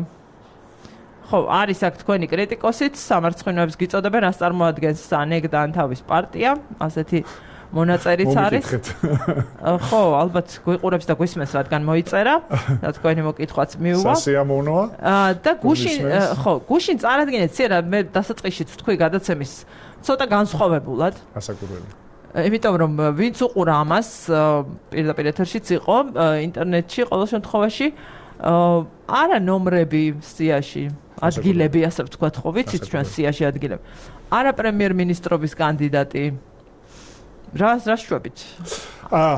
ხო, არის აქ თქვენი კრიტიკოსით, სამარცხვინოებს გიწოდებენ, რას წარმოადგენს სანეგდან თავის პარტია, ასეთი მონაწერიც არის. ხო, ალბათ გვიყურებს და გვისმენს, რადგან მოიწერა და თქვენი მოკითხვაც მიუვა. სასიამოვნოა. და გუშინ, ხო, გუშინ წარადგენეთ ცერა მე დასაწყისშიც თქვი გადაცემის ცოტა განსხვავებულად. ასაკურველი. იმიტომ რომ ვინც უყურა ამას, პირდაპირ ეთერშიც იყო, ინტერნეტში ყოველ შემთხვევაში არა ნომრები სიაში ადგილები ასე ვთქვათ ხო ვიცით ჩვენ სიაში ადგილები არა პრემიერ-მინისტრობის კანდიდატი რა რა შვებით აა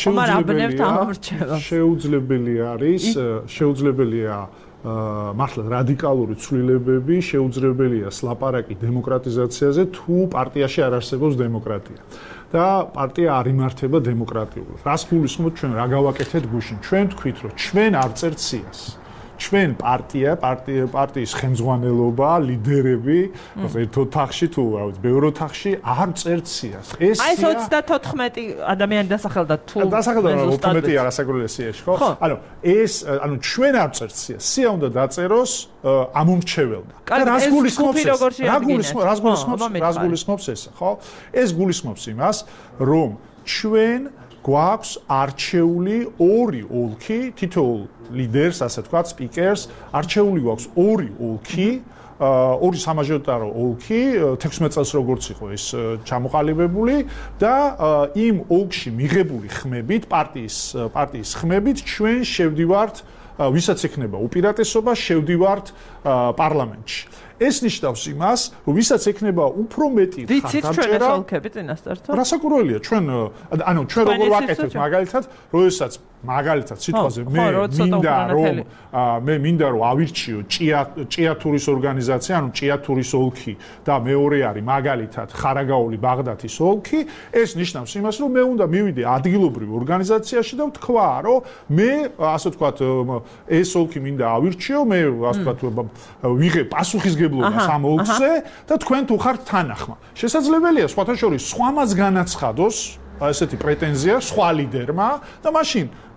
შეუძლებელი არის შეუძლებელია მართლა რადიკალური ცვლილებები შეუძლებელია სლაპარაკი დემოკრატიზაციაზე თუ პარტიაში არ არსებობს დემოკრატია და პარტია არ იმართება დემოკრატიულად. რას გულისხმობთ ჩვენ რა გავაკეთეთ გუშინ? ჩვენ თქვით რომ ჩვენ არ წერთ სიას. ჩვენ პარტია, პარტია პარტიის ხელმძღვანელობა, ლიდერები, ერთ ოთახში თუ რა ვიცი, ბევრ ოთახში არ წერთ სიას. ეს აი ოცდათოთხმეტი ადამიანი დასახელდა თუ დასახელდა ოცდათოთხმეტი არასაკურველი სიაში, ხო? ანუ ეს ანუ ჩვენ არ წერთ სიას. სია უნდა დაწეროს ამომრჩეველმა. და რას გულისხმობს ეს? რა გულისხმობს? რას გულისხმობს? რას გულისხმობს ეს, ხო? ეს გულისხმობს იმას, რომ ჩვენ გვაქვს არჩეული ორი ოლქი, თითოეულ ლიდერს, ასე ვთქვათ, სპიკერს, არჩეული გვაქვს ორი ოლქი, ორი სამაჟორიტარო ოლქი, თექვსმეტ წელს როგორც იყო ეს ჩამოყალიბებული და იმ ოლქში მიღებული ხმებით, პარტიის პარტიის ხმებით ჩვენ შევდივართ, ვისაც ექნება უპირატესობა, შევდივართ პარლამენტში. ეს ნიშნავს იმას, რომ ვისაც ექნება უფრო მეტი ხარდამჭერა. ვიცით ჩვენ ეს ოლქები წინასწარ. რასაკურველია ჩვენ ანუ ჩვენ როგორ ვაკეთებთ მაგალითად, როდესაც მაგალითად სიტყვაზე მე მინდა რომ მე მინდა რომ ავირჩიო ჭიათურის ორგანიზაცია, ანუ ჭიათურის ოლქი და მეორე არის მაგალითად ხარაგაული ბაღდათის ოლქი, ეს ნიშნავს იმას, რომ მე უნდა მივიდე ადგილობრივ ორგანიზაციაში და ვთქვა, რომ მე ასე ვთქვათ ეს ოლქი მინდა ავირჩიო, მე ასე ვთქვათ ვიღებ პასუხისგებლობას ამ ოლქზე და თქვენ თუ ხართ თანახმა. შესაძლებელია სხვათა შორის სხვამაც განაცხადოს ესეთი პრეტენზია სხვა ლიდერმა და მაშინ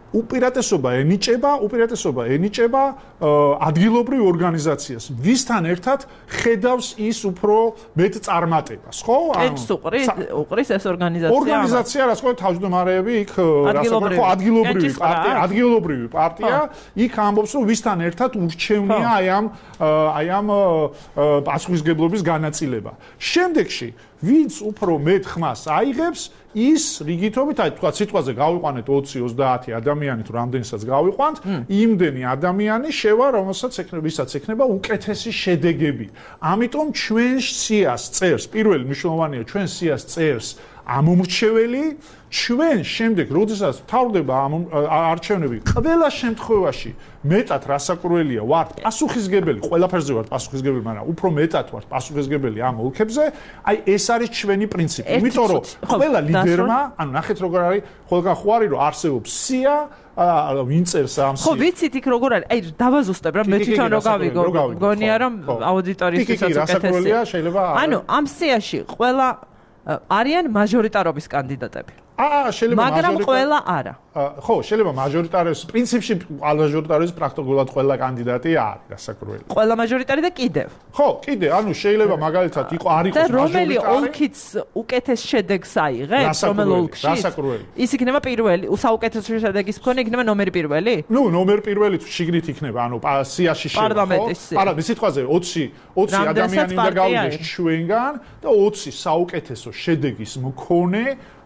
უპირატესობა ენიჭება, უპირატესობა ენიჭება ადგილობრივ ორგანიზაციას. ვისთან ერთად ხედავს ის უფრო მეტ წარმატებას, ხო? კეთს უყრის, უყრის ეს ორგანიზაცია. ორგანიზაცია, რაც ხო თავმჯდომარეები იქ რასაკვირველია, ხო, ადგილობრივი პარტია, ადგილობრივი პარტია, იქ ამბობს, რომ ვისთან ერთად ურჩევნია აი ამ აი ამ პასუხისგებლობის განაწილება. შემდეგში ვინც უფრო მეტ ხმას აიღებს, ის რიგითობით, აი თქვა სიტყვაზე გავიყვანეთ ოცი ოცდაათი ადამიანი თუ რამდენსაც გავიყვანთ, იმდენი ადამიანი შევა, რომელსაც ექნება, ვისაც ექნება უკეთესი შედეგები. ამიტომ ჩვენ სიას წერს, პირველი მნიშვნელოვანია, ჩვენ სიას წერს ამომრჩეველი, ჩვენ შემდეგ, როდესაც თავდება ამ არჩევნები, ყველა შემთხვევაში მეტად რასაკვირველია, ვართ პასუხისგებელი, ყველაფერზე ვართ პასუხისგებელი, მაგრამ უფრო მეტად ვართ პასუხისგებელი ამ ოლქებზე, აი ეს არის ჩვენი პრინციპი. იმიტომ რომ ყველა ლიდერმა, ანუ ნახეთ როგორ არის, ყველგან ხო არის რომ არსებობს სია, ვინ წერს ამ სიას. ხო, ვიცით იქ როგორ არის? აი დავაზუსტებ რა, მე თვითონ რო გავიგო, გონია რომ აუდიტორიისთვისაც უკეთესია. შეიძლება ანუ ამ სიაში ყველა არიან მაჟორიტარობის კანდიდატები. აა შეიძლება მაგრამ ყველა არა. ხო, შეიძლება მაჟორიტარობის პრინციპში მაჟორიტარობის პრაქტიკულად ყველა კანდიდატი არის, რასაკვირველია. ყველა მაჟორიტარი და კიდევ. ხო, კიდე, ანუ შეიძლება მაგალითად იყო არ იყოს მაჟორიტარი. და რომელი ოლქიც უკეთეს შედეგს აიღებს, რომელ ოლქში? რასაკვირველია. ის იქნება პირველი, საუკეთესო შედეგის მქონე იქნება ნომერი პირველი? ნუ, ნომერი პირველი შიგნით იქნება, ანუ სიაში შევა, ხო? პარლამენტის. არა, მე სიტყვაზე ოცი ოცი ადამიანი უნდა გავიდეს ჩვენგან და ოცი საუკეთესო შედეგის მქონე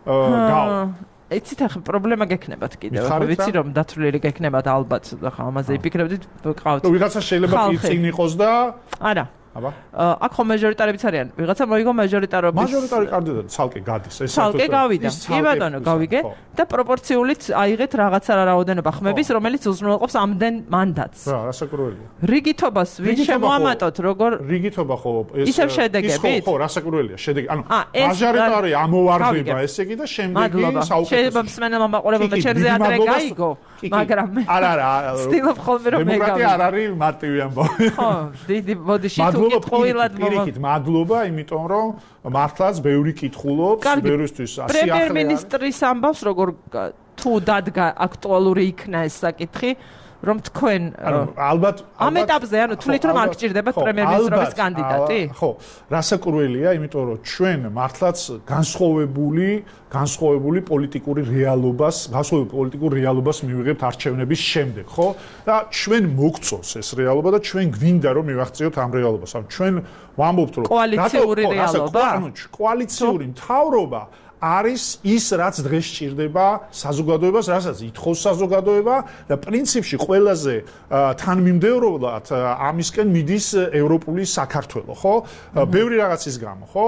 გავა. იცით ახლა პრობლემა გექნებათ კიდევ. ხო ვიცი რომ დათვლილი გექნებათ ალბათ. ახლა ამაზე იფიქრებდით, გყავთ. ნუ ვიღაცა შეიძლება წინ იყოს და არა. აბა. აქ ხომ მაჟორიტარებიც არიან. ვიღაცა მოიგო მაჟორიტარობის. მაჟორიტარი კანდიდატი ცალკე გადის. ეს ცალკე გავიდა. კი ბატონო, გავიგე და პროპორციულით აიღეთ რაღაცა რაოდენობა ხმების, რომელიც უზრუნველყოფს ამდენ მანდატს. რა, რასაკვირველია. რიგითობას ვინ შემოამატოთ, როგორ რიგითობა ხო ეს ისევ შედეგებით? ხო, რა, რასაკვირველია, შედეგი. ანუ მაჟორიტარი ამოვარდება ესე იგი და შემდეგი საუკეთესო. შეიძლება მსმენელმა მაყურებელმა შენზე ადრე გაიგო, მაგრამ მე არა, არა. ვცდილობ ხოლმე რომ მე გავიგო. დემოკრატია არ არის მარტივი ამბავი. ხო, დიდი ბოდიში თუ გიყოლად მოვა. პირიქით, მადლობა, იმიტომ რომ მართლაც ბევრი კითხულობს, ბევრისთვის ასი ახლა. პრემიერ-მინისტრის ამბავს როგორ თუ დადგა აქტუალური იქნა ეს საკითხი, რომ თქვენ ალბათ ამ ეტაპზე ანუ თulit რომ არ გჭირდებათ პრემიერ-მინისტრობის კანდიდატი? ხო, რასაკვირველია, იმიტომ რომ ჩვენ მართლაც განსხვავებული, განსხვავებული პოლიტიკური რეალობას, განსხვავებული პოლიტიკური რეალობას მივიღებთ არჩევნების შემდეგ, ხო? და ჩვენ მოგწონს ეს რეალობა და ჩვენ გვინდა რომ მივახციოთ ამ რეალობას. ანუ ჩვენ ვამბობთ რომ კოალიციური რეალობა, ანუ კოალიციური მთავრობა არის ის, რაც დღეს სჭირდება საზოგადოებას, რასაც ითხოვს საზოგადოება და პრინციპში ყველაზე თანმიმდევრულად ამისკენ მიდის ევროპული საქართველო, ხო? ბევრი რაღაცის გამო, ხო?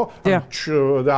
და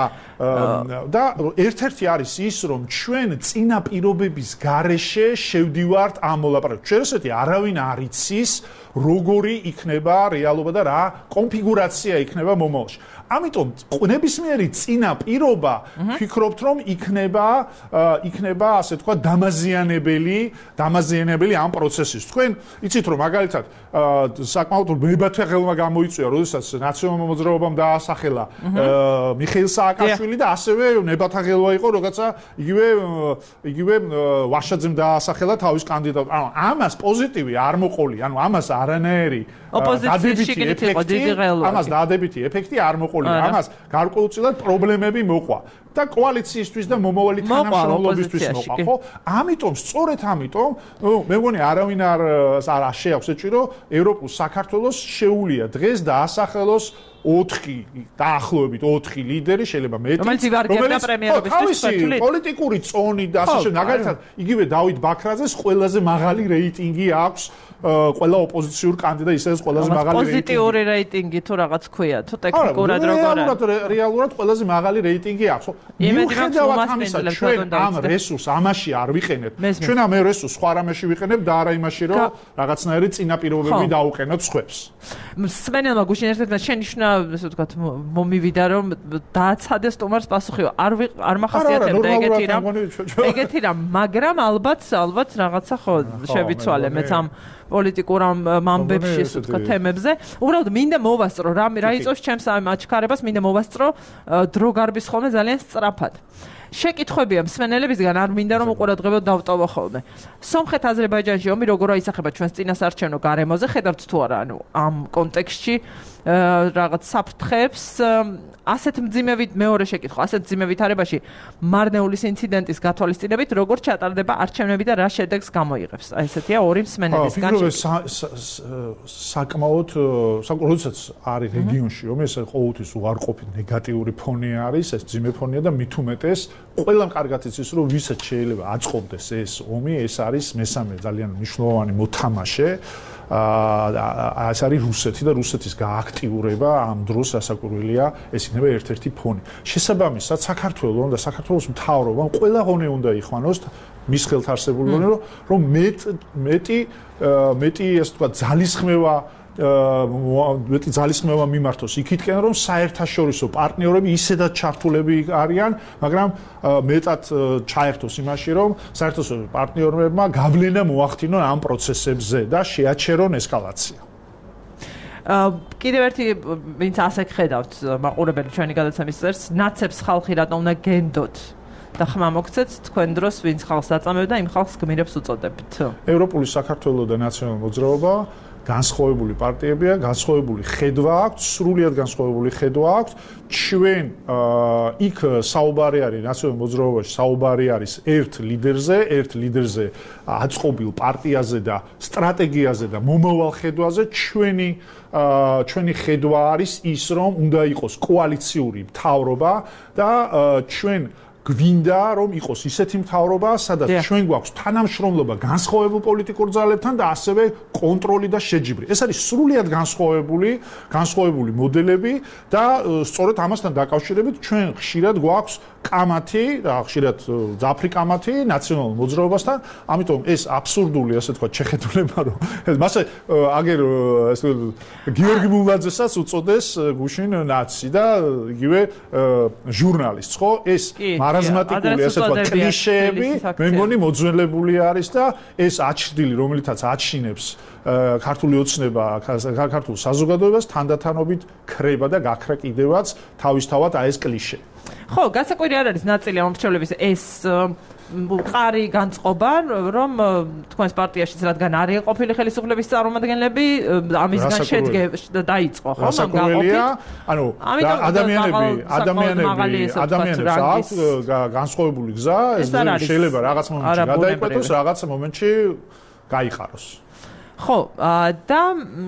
და ერთ-ერთი არის ის, რომ ჩვენ წინა პირობების გარეშე შევდივართ ამ მოლაპარაკებაში. ჩვენ ესეთი არავინ არ იცის, როგორი იქნება რეალობა და რა კონფიგურაცია იქნება მომავალში. ამიტომ ნებისმიერი წინა პირობა ფიქრობთ რომ იქნება იქნება ასე თქვა დამაზიანებელი დამაზიანებელი ამ პროცესის. თქვენ იცით რომ მაგალითად საკმაოდ მებათე ხელმა გამოიწვია, როდესაც ნაციონალურ მოძრაობამ დაასახელა მიხეილ სააკაშვილი და ასევე ნებათა ხელვა იყო რაღაცა იგივე იგივე ვაშაძემ დაასახელა თავის კანდიდატად. ანუ ამას პოზიტივი არ მოყოლი, ანუ ამას არანაირი ოპოზიციაში იყო დიდი ხელვა. ამას დადებითი ეფექტი არ მოყოლი. ამას გარკვეულწილად პრობლემები მოყვა და კოალიციისთვის და მომავალი თანამშრომლობისთვის მოყვა, ხო? ამიტომ, სწორედ ამიტომ, მე მგონი არავინ არ არ შეაქვს ეჭვი, რომ ევროპულ საქართველოს შეუძლია დღეს დაასახელოს ოთხი დაახლოებით ოთხი ლიდერი, შეიძლება მეტი, რომელიც ივარგებდა პრემიერობისთვის ფართული პოლიტიკური წონი და ასე შემდეგ. მაგალითად, იგივე დავით ბაქრაძეს ყველაზე მაღალი რეიტინგი აქვს ყველა ოპოზიციურ კანდიდატს ისე ყველაზე მაღალი რეიტინგი. პოზიტიური რეიტინგი თუ რაღაც ქვია, თუ ტექნიკურად როგორ არის? რეალურად ყველაზე მაღალი რეიტინგი აქვს. მიუხედავად ამისა, ჩვენ ამ რესურს ამაში არ ვიყენებთ. ჩვენ ამ რესურს სხვა რამეში ვიყენებთ და არა იმაში, რომ რაღაცნაირი წინაპირობები დაუყენოთ სხვებს. სმენელმა გუშინ ერთ-ერთმა შენიშნა, ესე ვთქვათ, მომივიდა რომ დააცადეს სტუმარს პასუხი. არ არ მახასიათებდა ეგეთი რამ. ეგეთი რამ, მაგრამ ალბათ ალბათ რაღაცა ხო შევიცვალე მეც ამ პოლიტიკურ ამ მამბებში, ასე ვთქვათ, თემებზე. უბრალოდ მინდა მოვასწრო რა რა იწევს ჩემს ამ აჩქარებას, მინდა მოვასწრო დრო გარბის ხოლმე ძალიან სწრაფად. შეკითხვებია მსმენელებისგან არ მინდა რომ უყურადღებოდ დავტოვო ხოლმე. სომხეთ-აზერბაიჯანში ომი როგორ აისახება ჩვენს წინასაარჩევნო გარემოზე, ხედავთ თუ არა, ანუ ამ კონტექსტში რაღაც საფრთხეებს, ასეთ მძიმევით მეორე შეკითხვა, ასეთ მძიმე ვითარებაში მარნეულის ინციდენტის გათვალისწინებით როგორ ჩატარდება არჩევნები და რა შედეგს გამოიღებს. აი ესეთია ორი მსმენელისგან. საკმაოდ საკმაოდაც არის რეგიონში ომი, ეს ყოველთვის უარყოფით ნეგატიური ფონი არის, ეს მძიმე ფონია და მით უმეტეს ყველამ კარგად იცის რომ ვისაც შეიძლება აწყობდეს ეს ომი, ეს არის მესამე ძალიან მნიშვნელოვანი მოთამაშე. აა ეს არის რუსეთი და რუსეთის გააქტიურება ამ დროს ასაკურველია, ეს იქნება ერთ-ერთი ფონი. შესაბამისად, საქართველოს და საქართველოს მთავრობამ ყველა ღონე უნდა იხვანოს მის ხელთ არსებული ღონე, რომ მეტ მეტი მეტი ასე ვთქვათ ძალისხმევა მეტი ძალისხმევა მიმართოს იქითკენ რომ საერთაშორისო პარტნიორები ისედაც ჩართულები არიან, მაგრამ მეტად ჩაერთოს იმაში რომ საერთაშორისო პარტნიორებმა გავლენა მოახდინონ ამ პროცესებზე და შეაჩერონ ესკალაცია. კიდევ ერთი ვინც ასე ხედავთ მაყურებელი ჩვენი გადაცემის წერს, ნაცებს ხალხი რატომ უნდა გენდოთ და ხმა მოგცეთ თქვენ დროს ვინც ხალხს აწამებდა იმ ხალხს გმირებს უწოდებთ. ევროპული საქართველო და ნაციონალური მოძრაობა განსხვავებული პარტიებია, განსხვავებული ხედვა აქვს, სრულიად განსხვავებული ხედვა აქვს. ჩვენ იქ საუბარი არის ნაციონალურ მოძრაობაში, საუბარი არის ერთ ლიდერზე, ერთ ლიდერზე აწყობილ პარტიაზე და სტრატეგიაზე და მომავალ ხედვაზე. ჩვენი ჩვენი ხედვა არის ის, რომ უნდა იყოს კოალიციური მთავრობა და ჩვენ გვინდა რომ იყოს ისეთი მთავრობა, სადაც ჩვენ გვაქვს თანამშრომლობა განსხვავებულ პოლიტიკურ ძალებთან და ასევე კონტროლი და შეჯიბრი. ეს არის სრულიად განსხვავებული, განსხვავებული მოდელები და სწორედ ამასთან დაკავშირებით ჩვენ ხშირად გვაქვს კამათი და ხშირად ძაფრი კამათი ნაციონალურ მოძრაობასთან, ამიტომ ეს აბსურდული, ასე ვთქვათ, შეხედულება, რომ მასე აგერ ესე გიორგი მულაძესაც უწოდეს გუშინ ნაცი და იგივე ჟურნალისტს, ხო? ეს მარაზმატიკული, ასე ვთქვათ, კლიშეები, მე მგონი მოძველებული არის და ეს აჩრდილი, რომელიცაც აჩინებს ქართული ოცნება, ქართულ საზოგადოებას თანდათანობით ქრება და გაქრა კიდევაც თავისთავად აი ეს კლიშე. ხო, გასაკვირი არ არის ნაწილი ამორჩევლების ეს მყარი განწყობა, რომ თქვენს პარტიაშიც რადგან არის ყოფილი ხელისუფლების წარმომადგენლები, ამისგან შედგე დაიწყო, ხო, ამ გაყოფით. ანუ ადამიანები, ადამიანები, ადამიანებს აქვს განსხვავებული გზა, ეს შეიძლება რაღაც მომენტში გადაიკვეთოს, რაღაც მომენტში გაიყაროს. ხო, და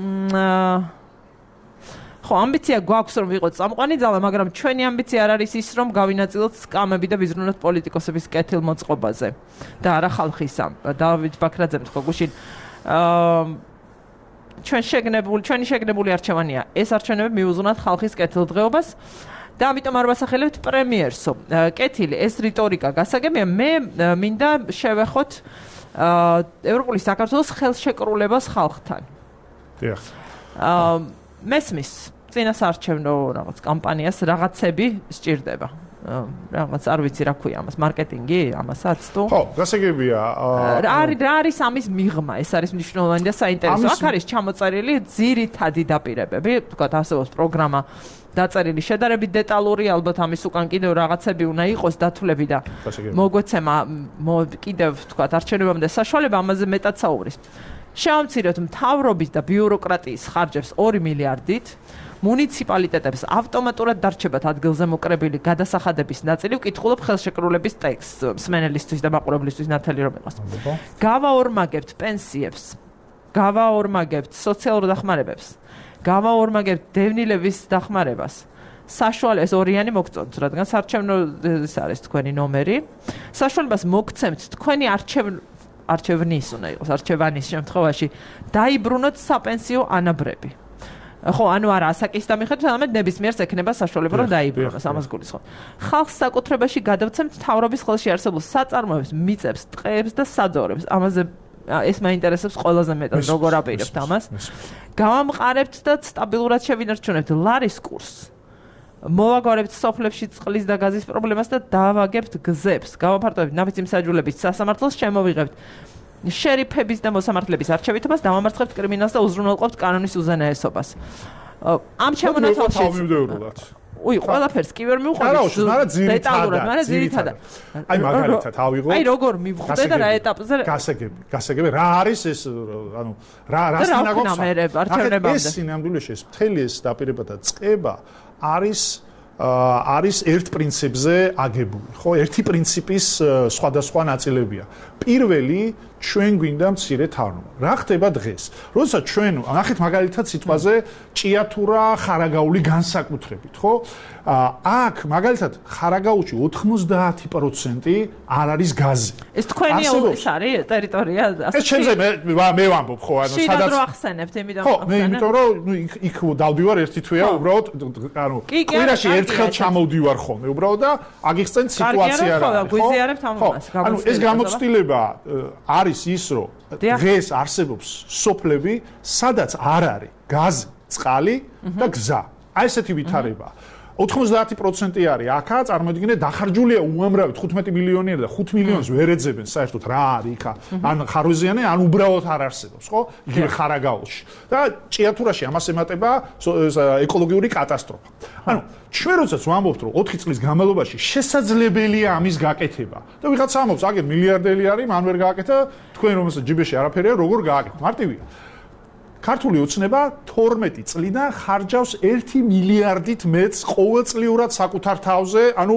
ხო, ამბიცია გვაქვს რომ ვიყოთ წამყვანი ძალა, მაგრამ ჩვენი ამბიცია არ არის ის, რომ გავინაწილოთ სკამები და ვიზრუნოთ პოლიტიკოსების კეთილმოწყობაზე და არა ხალხისა. დავით ბაქრაძემ თქვა გუშინ, აა ჩვენ შეგნებული, ჩვენი შეგნებული არჩევანია. ეს არჩევნები მიუზრუნოთ ხალხის კეთილდღეობას და ამიტომ არ ვასახელებთ პრემიერსო. კეთილი, ეს რიტორიკა გასაგებია, მე მინდა შევეხოთ აა ევროპული საქართველოს ხელშეკრულებას ხალხთან. დიახ. აა მესმის წინასაარჩევნო რაღაც კამპანიას რაღაცები სჭირდება. რაღაც არ ვიცი რა ქვია ამას, მარკეტინგი, ამასაც თუ? ხო, გასაგებია. არის რა არის ამის მიღმა, ეს არის მნიშვნელოვანი და საინტერესო. აქ არის ჩამოწერილი ძირითადი დაპირებები, თქვათ არსებობს პროგრამა დაწერილი შედარებით დეტალური, ალბათ ამის უკან კიდევ რაღაცები უნდა იყოს დათვლები და მოგვეცემა კიდევ თქვათ არჩევნებამდე საშუალება ამაზე მეტად საუბრის. შევამციროთ მთავრობის და ბიუროკრატიის ხარჯებს ორი მილიარდით, მუნიციპალიტეტებს ავტომატურად დარჩებათ ადგილზე მოკრებილი გადასახადების ნაწილი, ვკითხულობ ხელშეკრულების ტექსტს, მსმენელისთვის და მაყურებლისთვის ნათელი რომ იყოს. გავაორმაგებთ პენსიებს, გავაორმაგებთ სოციალურ დახმარებებს, გავაორმაგებთ დევნილების დახმარებას. საშუალებას ორიანი მოგწონთ, რადგან საარჩევნო ეს არის თქვენი ნომერი. საშუალებას მოგცემთ თქვენი არჩევნო არჩევნის უნდა იყოს, არჩევანის შემთხვევაში დაიბრუნოთ საპენსიო ანაბრები. ხო, ანუ არა ასაკის დამიხედ, თუმცა ნებისმიერს ექნება საშუალება რომ დაიბრუნოს, ამას გულისხმობ. ხალხს საკუთრებაში გადავცემთ მთავრობის ხელში არსებულ საწარმოებს, მიწებს, ტყეებს და საძოვრებს. ამაზე ეს მაინტერესებს ყველაზე მეტად, როგორ აპირებთ ამას. გავამყარებთ და სტაბილურად შევინარჩუნებთ ლარის კურსს. მოვაგვარებთ სოფლებში წყლის და გაზის პრობლემას და დავაგებთ გზებს. გავაფართოვებთ ნავთის მსაჯულების სასამართლოს, შემოვიღებთ შერიფების და მოსამართლეების არჩევითობას დამამარცხებთ კრიმინალს და უზრუნველყოფთ კანონის უზენაესობას. ამ შემონათვალში უი, ყველაფერს კი ვერ მივხვდით. დეტალურად, მაგრამ ძირითადად. აი მაგალითად ავიღო. აი როგორ მივხვდე და რა ეტაპზე გასაგები, გასაგები რა არის ეს, ანუ რა რა სინაგოგს? ეს სინამდვილეში ეს მთელი ეს დაპირება და წყება არის არის ერთ პრინციპზე აგებული, ხო? ერთი პრინციპის სხვადასხვა ნაწილებია. პირველი ჩვენ გვინდა მცირე თარგმნა. რა ხდება დღეს? როდესაც ჩვენ ნახეთ მაგალითად სიტყვაზე ჭიათურა ხარაგაული განსაკუთრებით, ხო? აქ მაგალითად ხარაგაულში ოთხმოცდაათი პროცენტი არ არის გაზი. ეს თქვენი ის არის ტერიტორია? ეს ჩემზე მე მე ვამბობ, ხო, ანუ სადაც რო ახსენებთ, იმიტომ ხო, მე იმიტომ რომ ნუ იქ დავდივარ ერთი თვეა, უბრალოდ ანუ კვირაში ერთხელ ჩამოვდივარ ხოლმე, უბრალოდ და აგიხსენ სიტუაცია რა არის, ხო? გვიზიარებთ ამას, ანუ ეს გამოცდილება არის ის, რომ დღეს არსებობს სოფლები, სადაც არ არის გაზი, წყალი და გზა. აი ესეთი ვითარებაა. ოთხმოცდაათი პროცენტი არის აქა, წარმოიდგინეთ, დახარჯულია უამრავი თხუთმეტი მილიონიანი და ხუთ მილიონს ვერ ეძებენ საერთოდ რა არის იქა. ან ხარვეზიანი, ან უბრალოდ არ არსებობს, ხო? იგივე ხარაგაულში. და ჭიათურაში ამას ემატება ეკოლოგიური კატასტროფა. ანუ ჩვენ როდესაც ვამბობთ, რომ ოთხი წლის განმავლობაში შესაძლებელია ამის გაკეთება და ვიღაცა ამბობს, აგერ მილიარდელი არის, მან ვერ გააკეთა, თქვენ რომელსაც ჯიბეში არაფერია, როგორ გააკეთეთ? მარტივია. ქართული ოცნება თორმეტი წლიდან ხარჯავს ერთი მილიარდით მეტს ყოველწლიურად საკუთარ თავზე, ანუ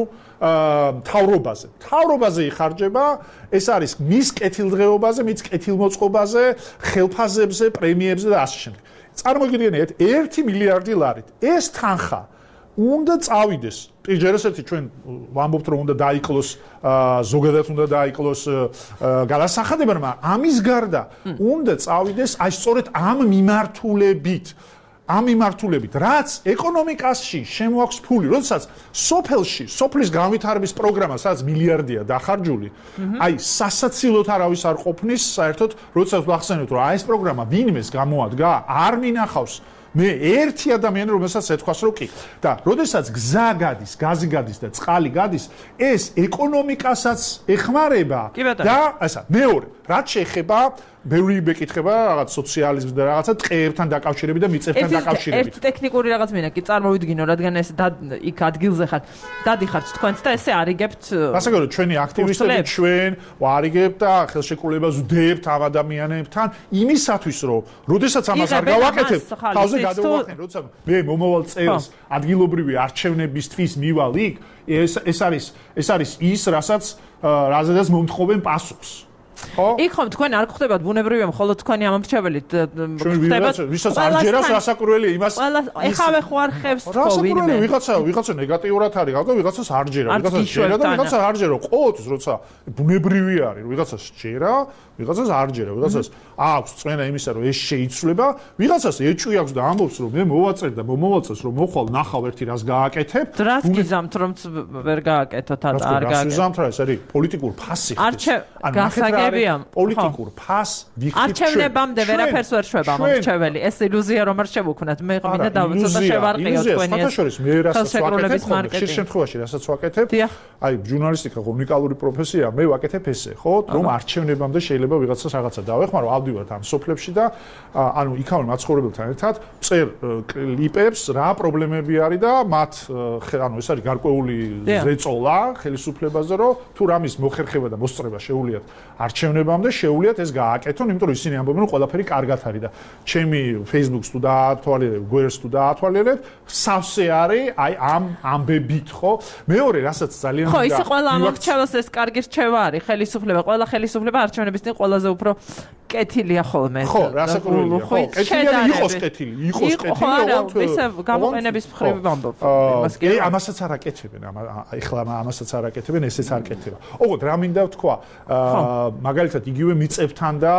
მთავრობაზე. მთავრობაზე იხარჯება, ეს არის მის კეთილდღეობაზე, მის კეთილმოწყობაზე, ხელფასებზე, პრემიებზე და ასე შემდეგ. წარმოგიდგენთ, ერთი მილიარდი ლარით. ეს თანხა უნდა წავიდეს. პირჯერესეთი ჩვენ ვამბობთ, რომ უნდა დაიკლოს, ზოგადად უნდა დაიკლოს გადასახადება, მაგრამ ამის გარდა უნდა წავიდეს აი სწორედ ამ მიმართულებით. ამ მიმართულებით, რაც ეკონომიკაში შემოაქვს ფული, როდესაც სოფელში, სოფლის განვითარების პროგრამა, სადაც მილიარდია დახარჯული, აი სასაცილოდ არავის არ ყოფნის, საერთოდ, როდესაც ვახსენებთ, რომ აი ეს პროგრამა ვინმეს გამოადგა, არ მინახავს მე ერთი ადამიანი, რომელსაც ეთქვას, რომ კი. და როდესაც გზა გადის, გაზი გადის და წყალი გადის, ეს ეკონომიკასაც ეხმარება და ასა, მეორე, რაც შეეხება ბევრი მეკითხება რაღაც სოციალიზმს და რაღაცა ტყეებთან დაკავშირებით და მიწებთან დაკავშირებით. ერთ ტექნიკური რაღაც მინდა კი წარმოვიდგინო, რადგან ეს იქ ადგილზე ხართ, დადიხართ თქვენც და ესე არიგებთ. ასე რომ ჩვენი აქტივისტები ჩვენ ვარიგებთ და ხელშეკრულებას ვდებთ ამ ადამიანებთან იმისათვის, რომ როდესაც ამას არ გავაკეთებ, თავზე გადავახენ, როცა მე მომავალ წელს ადგილობრივი არჩევნებისთვის მივალ იქ, ეს ეს არის ეს არის ის, რასაც რაზედაც მომთხოვენ პასუხს. იქ ხომ თქვენ არ გხვდებათ ბუნებრივია მხოლოდ თქვენი ამომრჩეველით ხდებათ ვისაც არ ჯერას რასაკურველია იმას ეხავე ხო არ ხევს თქო ვინმე ვიღაცა ვიღაცა ნეგატიურად არის გავდა ვიღაცას არ ჯერა ვიღაცას ჯერა და ვიღაცა არ ჯერო ყოველთვის როცა ბუნებრივი არის ვიღაცას ჯერა ვიღაცას არ ჯერა ვიღაცას აქვს წვენა იმისა რომ ეს შეიცვლება ვიღაცას ეჭვი აქვს და ამბობს რომ მე მოვაწერ და მომავალწელს რომ მოხვალ ნახავ ერთი რას გააკეთებ დრას გიზამთ რომ ვერ გააკეთოთ ან არ გააკეთოთ რას გიზამთ რა ეს არის პოლიტიკურ ფასი ან გასაგებია პოლიტიკურ ფას ვიხდით ჩვენ არჩევნებამდე ვერაფერს ვერ შვება მომრჩეველი ეს ილუზია რომ არ შევუქნათ მე მინდა დავიცოთ და შევარყიოთ თქვენი ეს ფათაშორის მე რასაც ვაკეთებ ხშირ შემთხვევაში რასაც ვაკეთებ აი ჟურნალისტიკა უნიკალური პროფესია მე ვაკეთებ ესე ხო რომ არჩევნებამდე შეიძლება ვიღაცას რაღაცა დავეხმარო ავდივართ ამ სოფლებში და ანუ იქავნე მაცხოვრებელთან ერთად წერ კლიპებს რა პრობლემები არის და მათ ანუ ეს არის გარკვეული ზეწოლა ხელისუფლებაზე რომ თუ რამის მოხერხება და მოსწრება შეუულიათ არჩევნებამდე შეუულიათ ეს გააკეთონ, იმიტომ რომ ისინი ამბობენ რომ ყველაფერი კარგად არის და ჩემი Facebook-ს თუ დაათვალიერებ, გვერდს თუ დაათვალიერებ, სავსე არის აი ამ ამბებით, ხო? მეორე, რასაც ძალიან ხო, ისე ყველა ამორჩეველს ეს კარგი რჩევა არის, ხელისუფლება, ყველა ხელისუფლება არჩევნების წინ ყველაზე უფრო კეთილია ხოლმე. ხო, რასაკურველია, ხო, კეთილია იყოს კეთილი, იყოს კეთილი, ოღონდ ისე გამოყენების მხრივ ვამბობ. იმას კი, ამასაც არ აკეთებენ, ეხლა ამასაც არ აკეთებენ, ესეც არ კეთდება. ოღონდ რა მინდა ვთქვა, მაგალითად იგივე მიწებთან და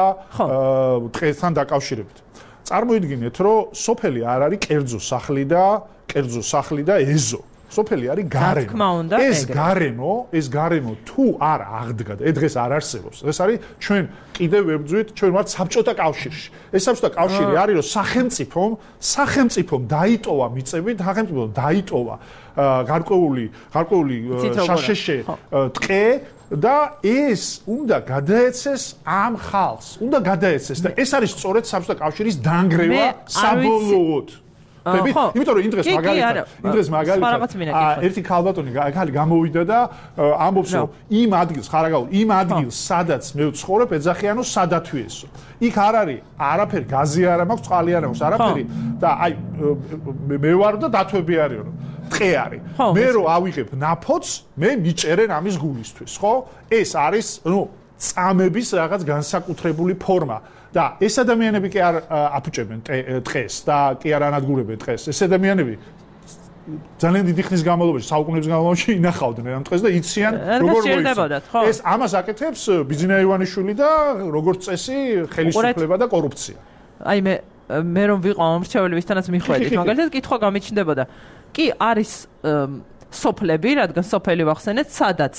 ტყესთან დაკავშირებით. წარმოიდგინეთ, რომ სოფელი არ არის კერძო სახლი და კერძო სახლი და ეზო. სოფელი არის გარემო. ეს გარემო, ეს გარემო თუ არ აღდგა და დღეს არ არსებობს. ეს არის ჩვენ კიდევ ვებძვით, ჩვენ ვართ საბჭოთა კავშირში. ეს საბჭოთა კავშირი არის, რომ სახელმწიფომ, სახელმწიფომ დაიტოვა მიწები, სახელმწიფომ დაიტოვა გარკვეული, გარკვეული შაშეშე ტყე და ეს უნდა გადაეცეს ამ ხალხს. უნდა გადაეცეს და ეს არის სწორედ საბჭოთა კავშირის დანგრევა საბოლოოდ. იმიტომ რომ იმ დღეს მაგალითად იმ დღეს მაგალითად ერთი ქალბატონი ხალი გამოვიდა და ამბობს რომ იმ ადგილს ხარაგაულ იმ ადგილს სადაც მე ვცხოვრებ ეძახიანო სადათვიესო. იქ არ არის არაფერი გაზი არ მაქვს, წყალი არ მაქვს, არაფერი და აი მე ვარ და დათვები არისო. ტყე არის. მე რო ავიღებ ნაფოც, მე მიჭერენ ამის გულისთვის, ხო? ეს არის, ნუ, წამების რაღაც განსაკუთრებული ფორმა. და ეს ადამიანები კი არ აფუჭებენ ტყეს და კი არ ანადგურებენ ტყეს. ეს ადამიანები ძალიან დიდი ხნის განმავლობაში, საუკუნეების განმავლობაში ინახავდნენ ამ ტყეს და იციან როგორ მოიცავთ. ეს ამას აკეთებს ბიძინა ივანიშვილი და როგორც წესი ხელისუფლება და კორუფცია. აი მე მე რომ ვიყო მომრჩეველი ვისთანაც მიხვედით, მაგალითად კითხვა გამიჩნდებოდა. კი არის სოფლები, რადგან სოფელი ვახსენეთ, სადაც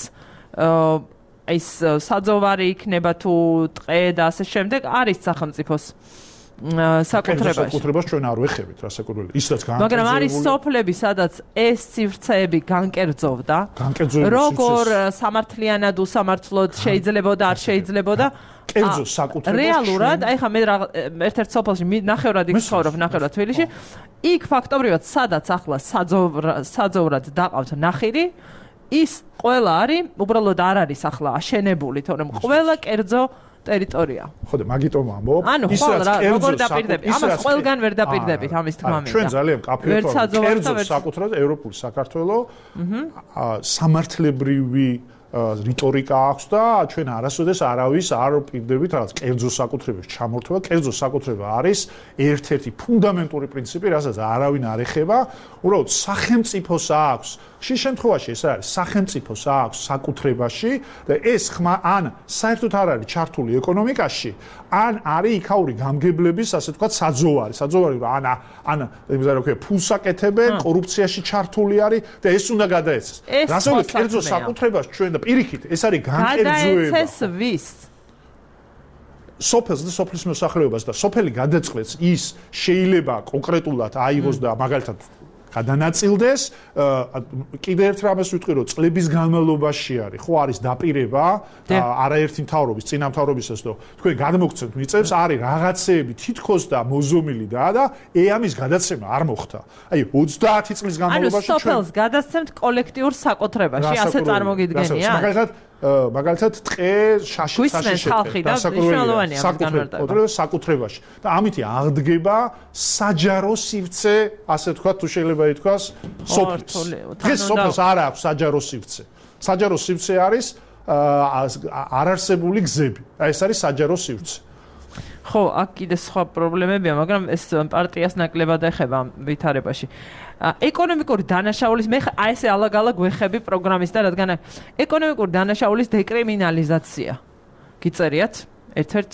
ის საძოვარი იქნება თუ ტყე და ასე შემდეგ არის სახელმწიფოს საკუთრებაში. საკუთრებას ჩვენ არ ვეხებით რასაკურველი. ისაც განკერძებული. მაგრამ არის სოფლები, სადაც ეს ცივრცეები განკერძოვდა. როგორ სამართლიანად უსამართლოდ შეიძლებოდა, არ შეიძლებოდა. კერძო საკუთრებას. რეალურად, აი ხა მე ერთ-ერთ სოფელში ნახევრად იქ ცხოვრობ, ნახევრად თბილისში. იქ ფაქტობრივად სადაც ახლა საძოვრად დაყავთ ნახირი ის ყველა არის, უბრალოდ არ არის ახლა აშენებული, თორემ ყველა კერძო ტერიტორია. ხო და მაგიტომ ამბობ, ის როგორ დაპირდებით? ამას ყველგან ვერ დაპირდებით, ამის თქმა მინდა. ჩვენ ძალიან კაფეო კერძო საკუთრად ევროპული საქართველო სამართლებრივი რიტორიკა აქვს და ჩვენ არასოდეს არავის არ პირდებით რაღაც კერძო საკუთრების ჩამორთვა. კერძო საკუთრება არის ერთ-ერთი ფუნდამენტური პრინციპი, რასაც არავინ არ ეხება. უბრალოდ სახელმწიფოს აქვს ხშირ შემთხვევაში ეს არის სახელმწიფოს აქვს საკუთრებაში და ეს ხმა ან საერთოდ არ არის ჩართული ეკონომიკაში, ან არის იქაური გამგებლების, ასე ვთქვათ, საძოვარი. საძოვარი ან ან იმის რა ქვია, ფულს აკეთებენ, კორუფციაში ჩართული არის და ეს უნდა გადაეცეს. რასაც კერძო საკუთრებას ჩვენ და პირიქით, ეს არის განკერძოება. გადაეცეს ვის? სოფელს და სოფლის მოსახლეობას და სოფელი გადაწყდეს ის შეიძლება კონკრეტულად აიღოს და მაგალითად გადანაწილდეს. კიდე ერთ რამეს ვიტყვი, რომ წლების განმავლობაში არის, ხო არის დაპირება არაერთი მთავრობის, წინა მთავრობისას და თქვენ გადმოგცემთ მიწებს, არის რაღაცეები თითქოს და მოზომილი და და ეამის გადაცემა არ მოხდა. აი ოცდაათი წლის განმავლობაში ჩვენ ანუ სოფელს გადასცემთ კოლექტიურ საკუთრებაში, ასე წარმოგიდგენია? მაგალითად მაგალითად ტყე შაში შაში დასაკუთრებაში საკუთრებაში და ამით აღდგება საჯარო სივრცე, ასე ვთქვათ, თუ შეიძლება ითქვას, სოფლის. დღეს სოფელს არ აქვს საჯარო სივრცე. საჯარო სივრცე არის არარსებული გზები. აი ეს არის საჯარო სივრცე. ხო, აქ კიდე სხვა პრობლემებია, მაგრამ ეს პარტიას ნაკლებად ეხება ვითარებაში. ეკონომიკური დანაშაულის მე აი ესე ალაგ-ალაგ ვეხები პროგრამის და რადგან ეკონომიკური დანაშაულის დეკრიმინალიზაცია. გიწერიათ ერთ-ერთ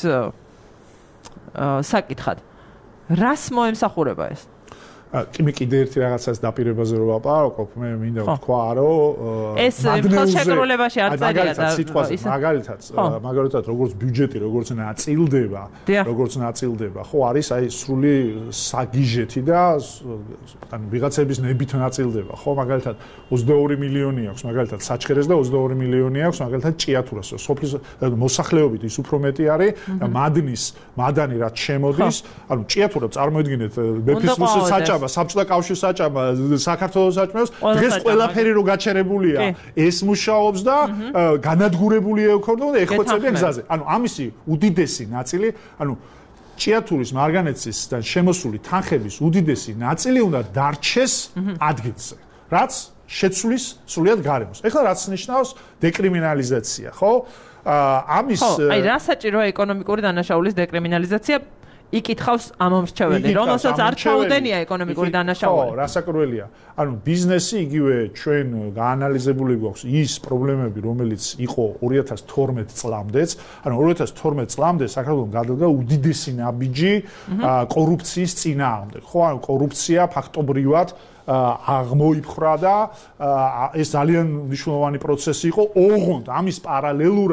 საკითხად. რას მოემსახურება ეს? კი მე კიდე ერთი რაღაცას დაპირებაზე რო ვაპარაკობ, მე მინდა ვთქვა, რომ ეს ხელშეკრულებაში არ წერია და მაგალითად, მაგალითად, როგორც ბიუჯეტი, როგორც ნაწილდება, როგორც ნაწილდება, ხო, არის აი სრული საგიჟეთი და ანუ ვიღაცების ნებით ნაწილდება, ხო, მაგალითად ოცდაორი მილიონი აქვს, მაგალითად საჩხერეს და ოცდაორი მილიონი აქვს, მაგალითად ჭიათურას, სოფლის მოსახლეობით ის უფრო მეტი არის და მადნის, მადანი რაც შემოდის, ანუ ჭიათურა წარმოიდგინეთ მეფის საჭა საბჭოთა კავშირის საჭამა საქართველოს საჭმელს დღეს ყველაფერი რო გაჩერებულია ეს მუშაობს და განადგურებულია ექორდონ და ეხვეწებია გზაზე. ანუ ამისი უდიდესი ნაწილი, ანუ ჭიათურის მარგანეცისგან შემოსული თანხების უდიდესი ნაწილი უნდა დარჩეს ადგილზე, რაც შეცვლის სრულად გარემოს. ეხლა რაც ნიშნავს დეკრიმინალიზაცია, ხო? ამის აი რა საჭიროა ეკონომიკური დანაშაულის დეკრიმინალიზაცია? იკითხავს ამომრჩეველი, რომელსაც არ ჩაუდენია ეკონომიკური დანაშაული. ხო, რასაკურველია. ანუ ბიზნესი იგივე ჩვენ გაანალიზებული გვაქვს ის პრობლემები, რომელიც იყო ორი ათას თორმეტ წლამდეც, ანუ ორი ათას თორმეტ წლამდე საქართველოს გადადგა უდიდესი ნაბიჯი კორუფციის წინააღმდეგ. ხო, ანუ კორუფცია ფაქტობრივად აღმოიფხრა და ეს ძალიან მნიშვნელოვანი პროცესი იყო. ოღონდ ამის პარალელურად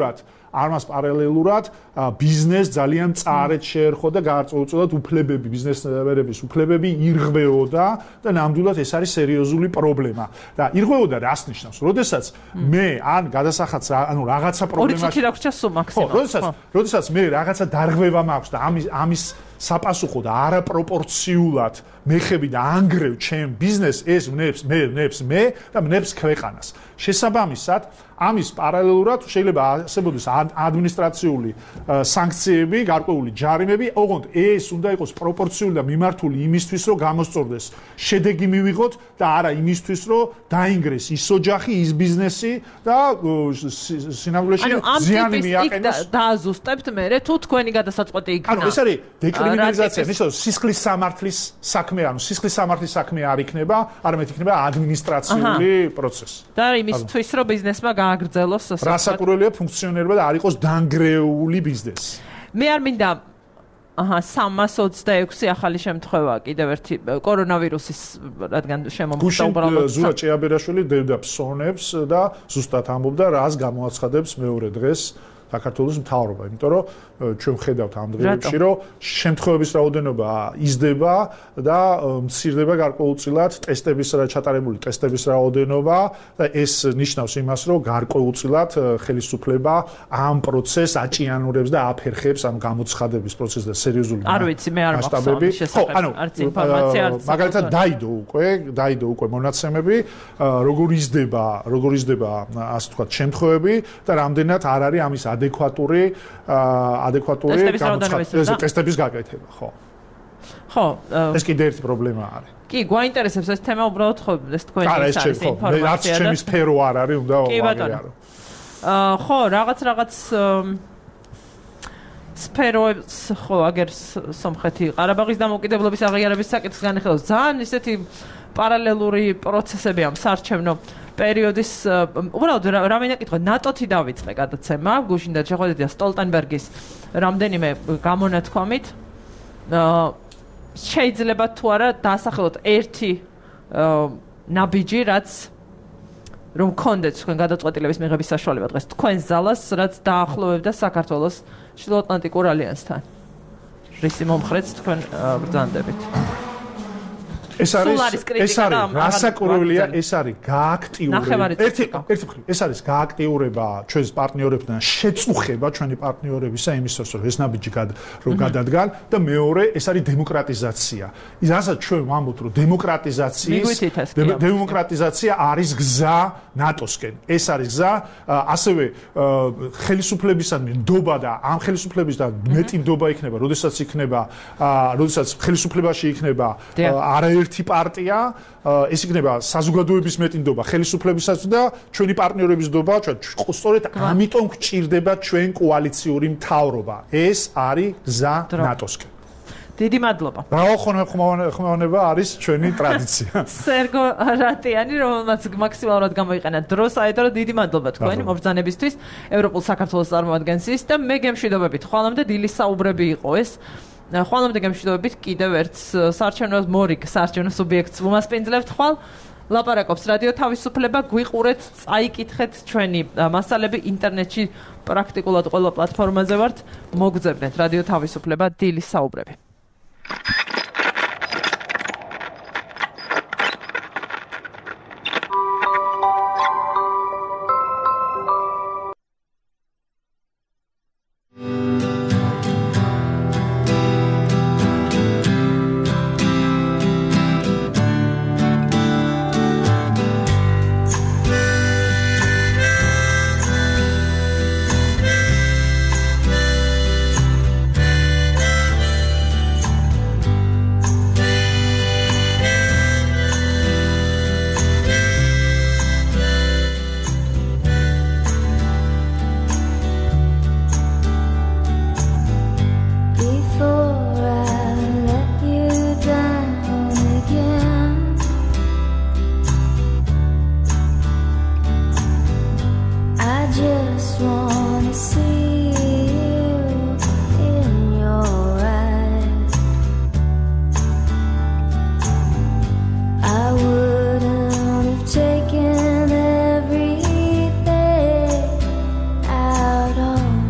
ამას პარალელურად ბიზნეს ძალიან წარეთ შეერხო და გარკვეულწილად უფლებები, ბიზნესმენების უფლებები ირღვეოდა და ნამდვილად ეს არის სერიოზული პრობლემა. და ირღვეოდა რას ნიშნავს? როდესაც მე ან გადასახადს ანუ რაღაცა პრობლემა ორი წუთი დაგვრჩა სულ მაქსიმუმ. ხო, როდესაც როდესაც მე რაღაცა დარღვევა მაქვს და ამის ამის საპასუხო და არაპროპორციულად მეხები და ანგრევ ჩემ ბიზნესს ეს მნებს მე მნებს მე და მნებს ქვეყანას. შესაბამისად, ამის პარალელურად შეიძლება არსებობდეს ადმინისტრაციული სანქციები, გარკვეული ჯარიმები, ოღონდ ეს უნდა იყოს პროპორციული და მიმართული იმისთვის, რომ გამოსწორდეს შედეგი მივიღოთ და არა იმისთვის, რომ დაინგრეს ის ოჯახი, ის ბიზნესი და სინამდვილეში ზიანი მიაყენოს. ანუ დააზუსტებთ მე თუ თქვენი გადასაწყვეტი იქნა. ანუ ეს არის დეკრიმინალიზაცია, ნიშნავს სისხლის სამართლის საქმე, ანუ სისხლის სამართლის საქმე არ იქნება, არამედ იქნება ადმინისტრაციული პროცესი. და იმისთვის, რომ ბიზნესმა გააგრძელოს რა საკურველია ფუნქციონირება და არ იყოს დანგრეული ბიზნესი. მე არ მინდა აჰა სამას ოცდაექვსი ახალი შემთხვევა კიდევ ერთი კორონავირუსის რადგან შემომხდა უბრალოდ ზურაბ ჭიაბერაშვილი დევდა ფსონებს და ზუსტად ამბობდა რას გამოაცხადებს მეორე დღეს საქართველოს მთავრობა, იმიტომ რომ ჩვენ ვხედავთ ამ დღეებში, რომ შემთხვევების რაოდენობა იზრდება და მცირდება გარკვეულწილად ტესტების ჩატარებული ტესტების რაოდენობა და ეს ნიშნავს იმას, რომ გარკვეულწილად ხელისუფლება ამ პროცესს აჭიანურებს და აფერხებს ამ გამოცხადების პროცესს და სერიოზული არ ვიცი, მე არ მახსოვს შესაძლებელი არც ინფორმაცია არც მაგალითად დაიდო უკვე, დაიდო უკვე მონაცემები, როგორ იზრდება, როგორ იზრდება ასე ვთქვათ, შემთხვევები და რამდენად არ არის ამის ადეკვატური ადეკვატური გამოცხადება ტესტების გაკეთება, ხო. ხო, ეს კიდე ერთი პრობლემა არის. კი, გვაინტერესებს ეს თემა უბრალოდ ხო, ეს თქვენი ის არის ინფორმაცია. რაც ჩემი სფერო არ არის, უნდა ვაღიარო. აა ხო, რაღაც რაღაც სფეროებს ხო, აგერ სომხეთი ყარაბაღის დამოუკიდებლობის აღიარების საკითხს განიხილავს. ძალიან ისეთი პარალელური პროცესები ამ საარჩევნო პერიოდის უბრალოდ რამე ნაკითხვა ნატოთი დავიწყე გადაცემა გუშინ და შეხვედრა სტოლტენბერგის რამდენიმე გამონათქვამით შეიძლება თუ არა დაასახელოთ ერთი ნაბიჯი რაც რომ კონდეთ თქვენ გადაწყვეტილების მიღების საშუალება დღეს თქვენ ზალას რაც დაახლოვებდა საქართველოს ჩრდილოატლანტიკურ ალიანსთან რისი მომხრეც თქვენ ბრძანდებით ეს არის ეს არის რასაკურველია ეს არის გააქტიურება ერთი ერთი მხრივ ეს არის გააქტიურება ჩვენს პარტნიორებთან შეწუხება ჩვენი პარტნიორებისა იმისთვის რომ ეს ნაბიჯი რომ გადადგან და მეორე ეს არის დემოკრატიზაცია რასაც ჩვენ ვამბობთ რომ დემოკრატიზაციის დემოკრატიზაცია არის გზა ნატოსკენ ეს არის გზა ასევე ხელისუფლებისადმი ნდობა და ამ ხელისუფლებისგან მეტი ნდობა იქნება როდესაც იქნება როდესაც ხელისუფლებაში იქნება არაერთი ერთი პარტია ეს იქნება საზოგადოების მეტი ნდობა ხელისუფლებისაც და ჩვენი პარტნიორების ნდობა ჩვენ სწორედ ამიტომ გვჭირდება ჩვენ კოალიციური მთავრობა ეს არის გზა ნატოსკენ დიდი მადლობა ბრავო ხმოვანება არის ჩვენი ტრადიცია სერგო რატიანი რომელმაც მაქსიმალურად გამოიყენა დრო საერთოდ დიდი მადლობა თქვენი მობრძანებისთვის ევროპულ საქართველოს წარმოადგენსის და მე გემშვიდობებით ხვალამდე დილის საუბრები იყო ეს ხვალამდე გემშვიდობებით კიდევ ერთ საარჩევნო მორიგ საარჩევნო სუბიექტს ვუმასპინძლებთ ხვალ ლაპარაკობს რადიო თავისუფლება გვიყურეთ წაიკითხეთ ჩვენი მასალები ინტერნეტში პრაქტიკულად ყველა პლატფორმაზე ვართ მოგძებნეთ რადიო თავისუფლება დილის საუბრები Taken everything out of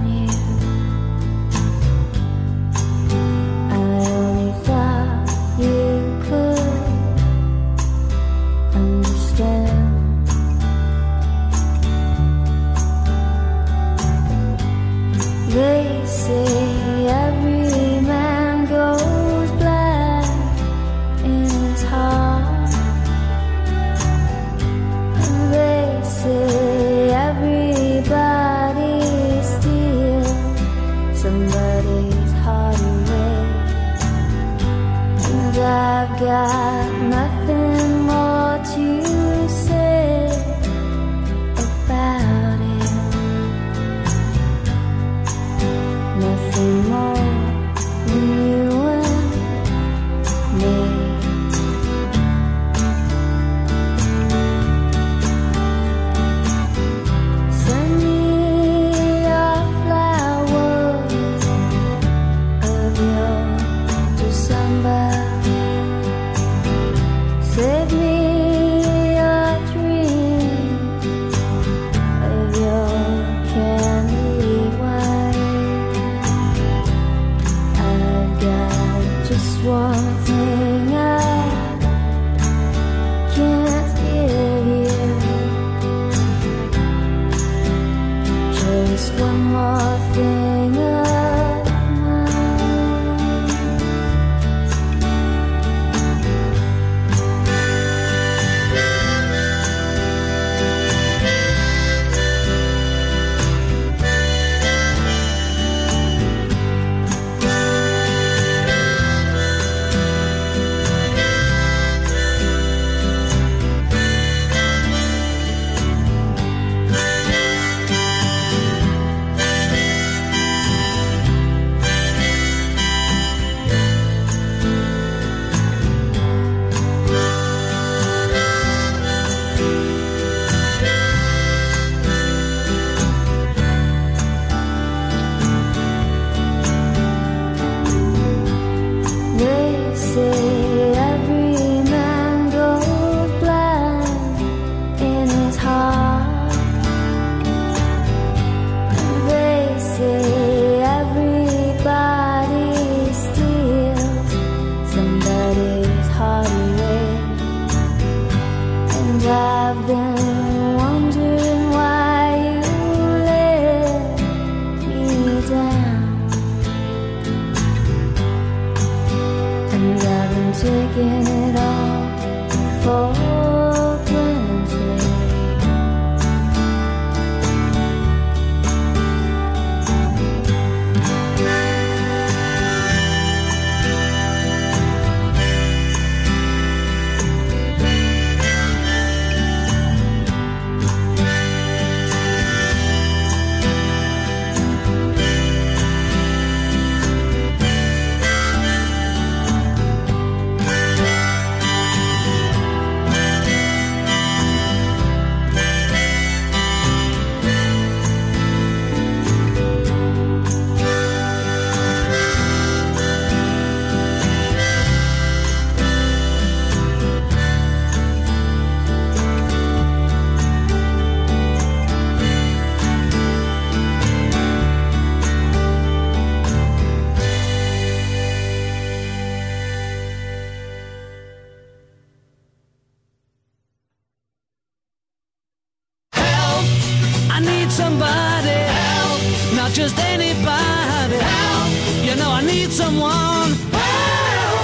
not just anybody. Help! You know I need someone. Help!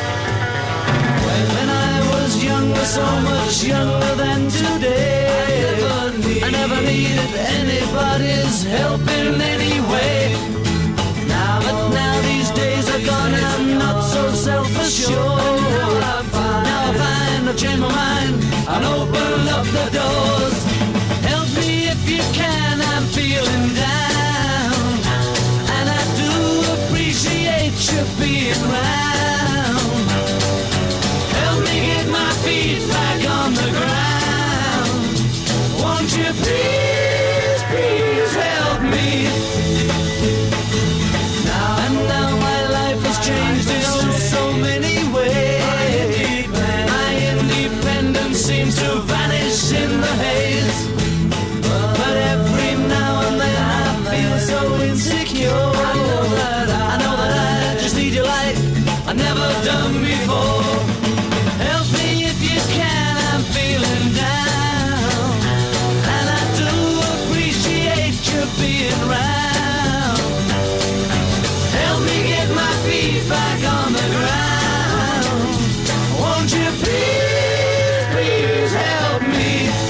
When I was younger, so much younger than today, I never, need, I never needed anybody's help in any way. Now, but now these days are gone, I'm not so self-assured. Now I find, now I find I've changed my mind and open up the doors. Help me if you can, I'm feeling down, and I do appreciate you being round. Help me get my feet back on the ground. Won't you please, please help me? Now and now my life has changed in oh so many ways. My independence seems to vanish in the haze. But every now and then I feel so insecure. I know that I, I know that I just need you like I've never done before. Help me if you can, I'm feeling down, and I do appreciate you being round. Help me get my feet back on the ground. Won't you please, please help me?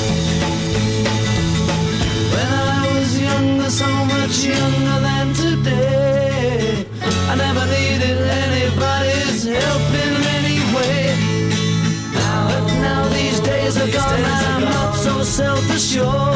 When I was younger, so much younger than today, I never needed anybody's help in any way. Now, but now these days are gone, I'm not so self-assured.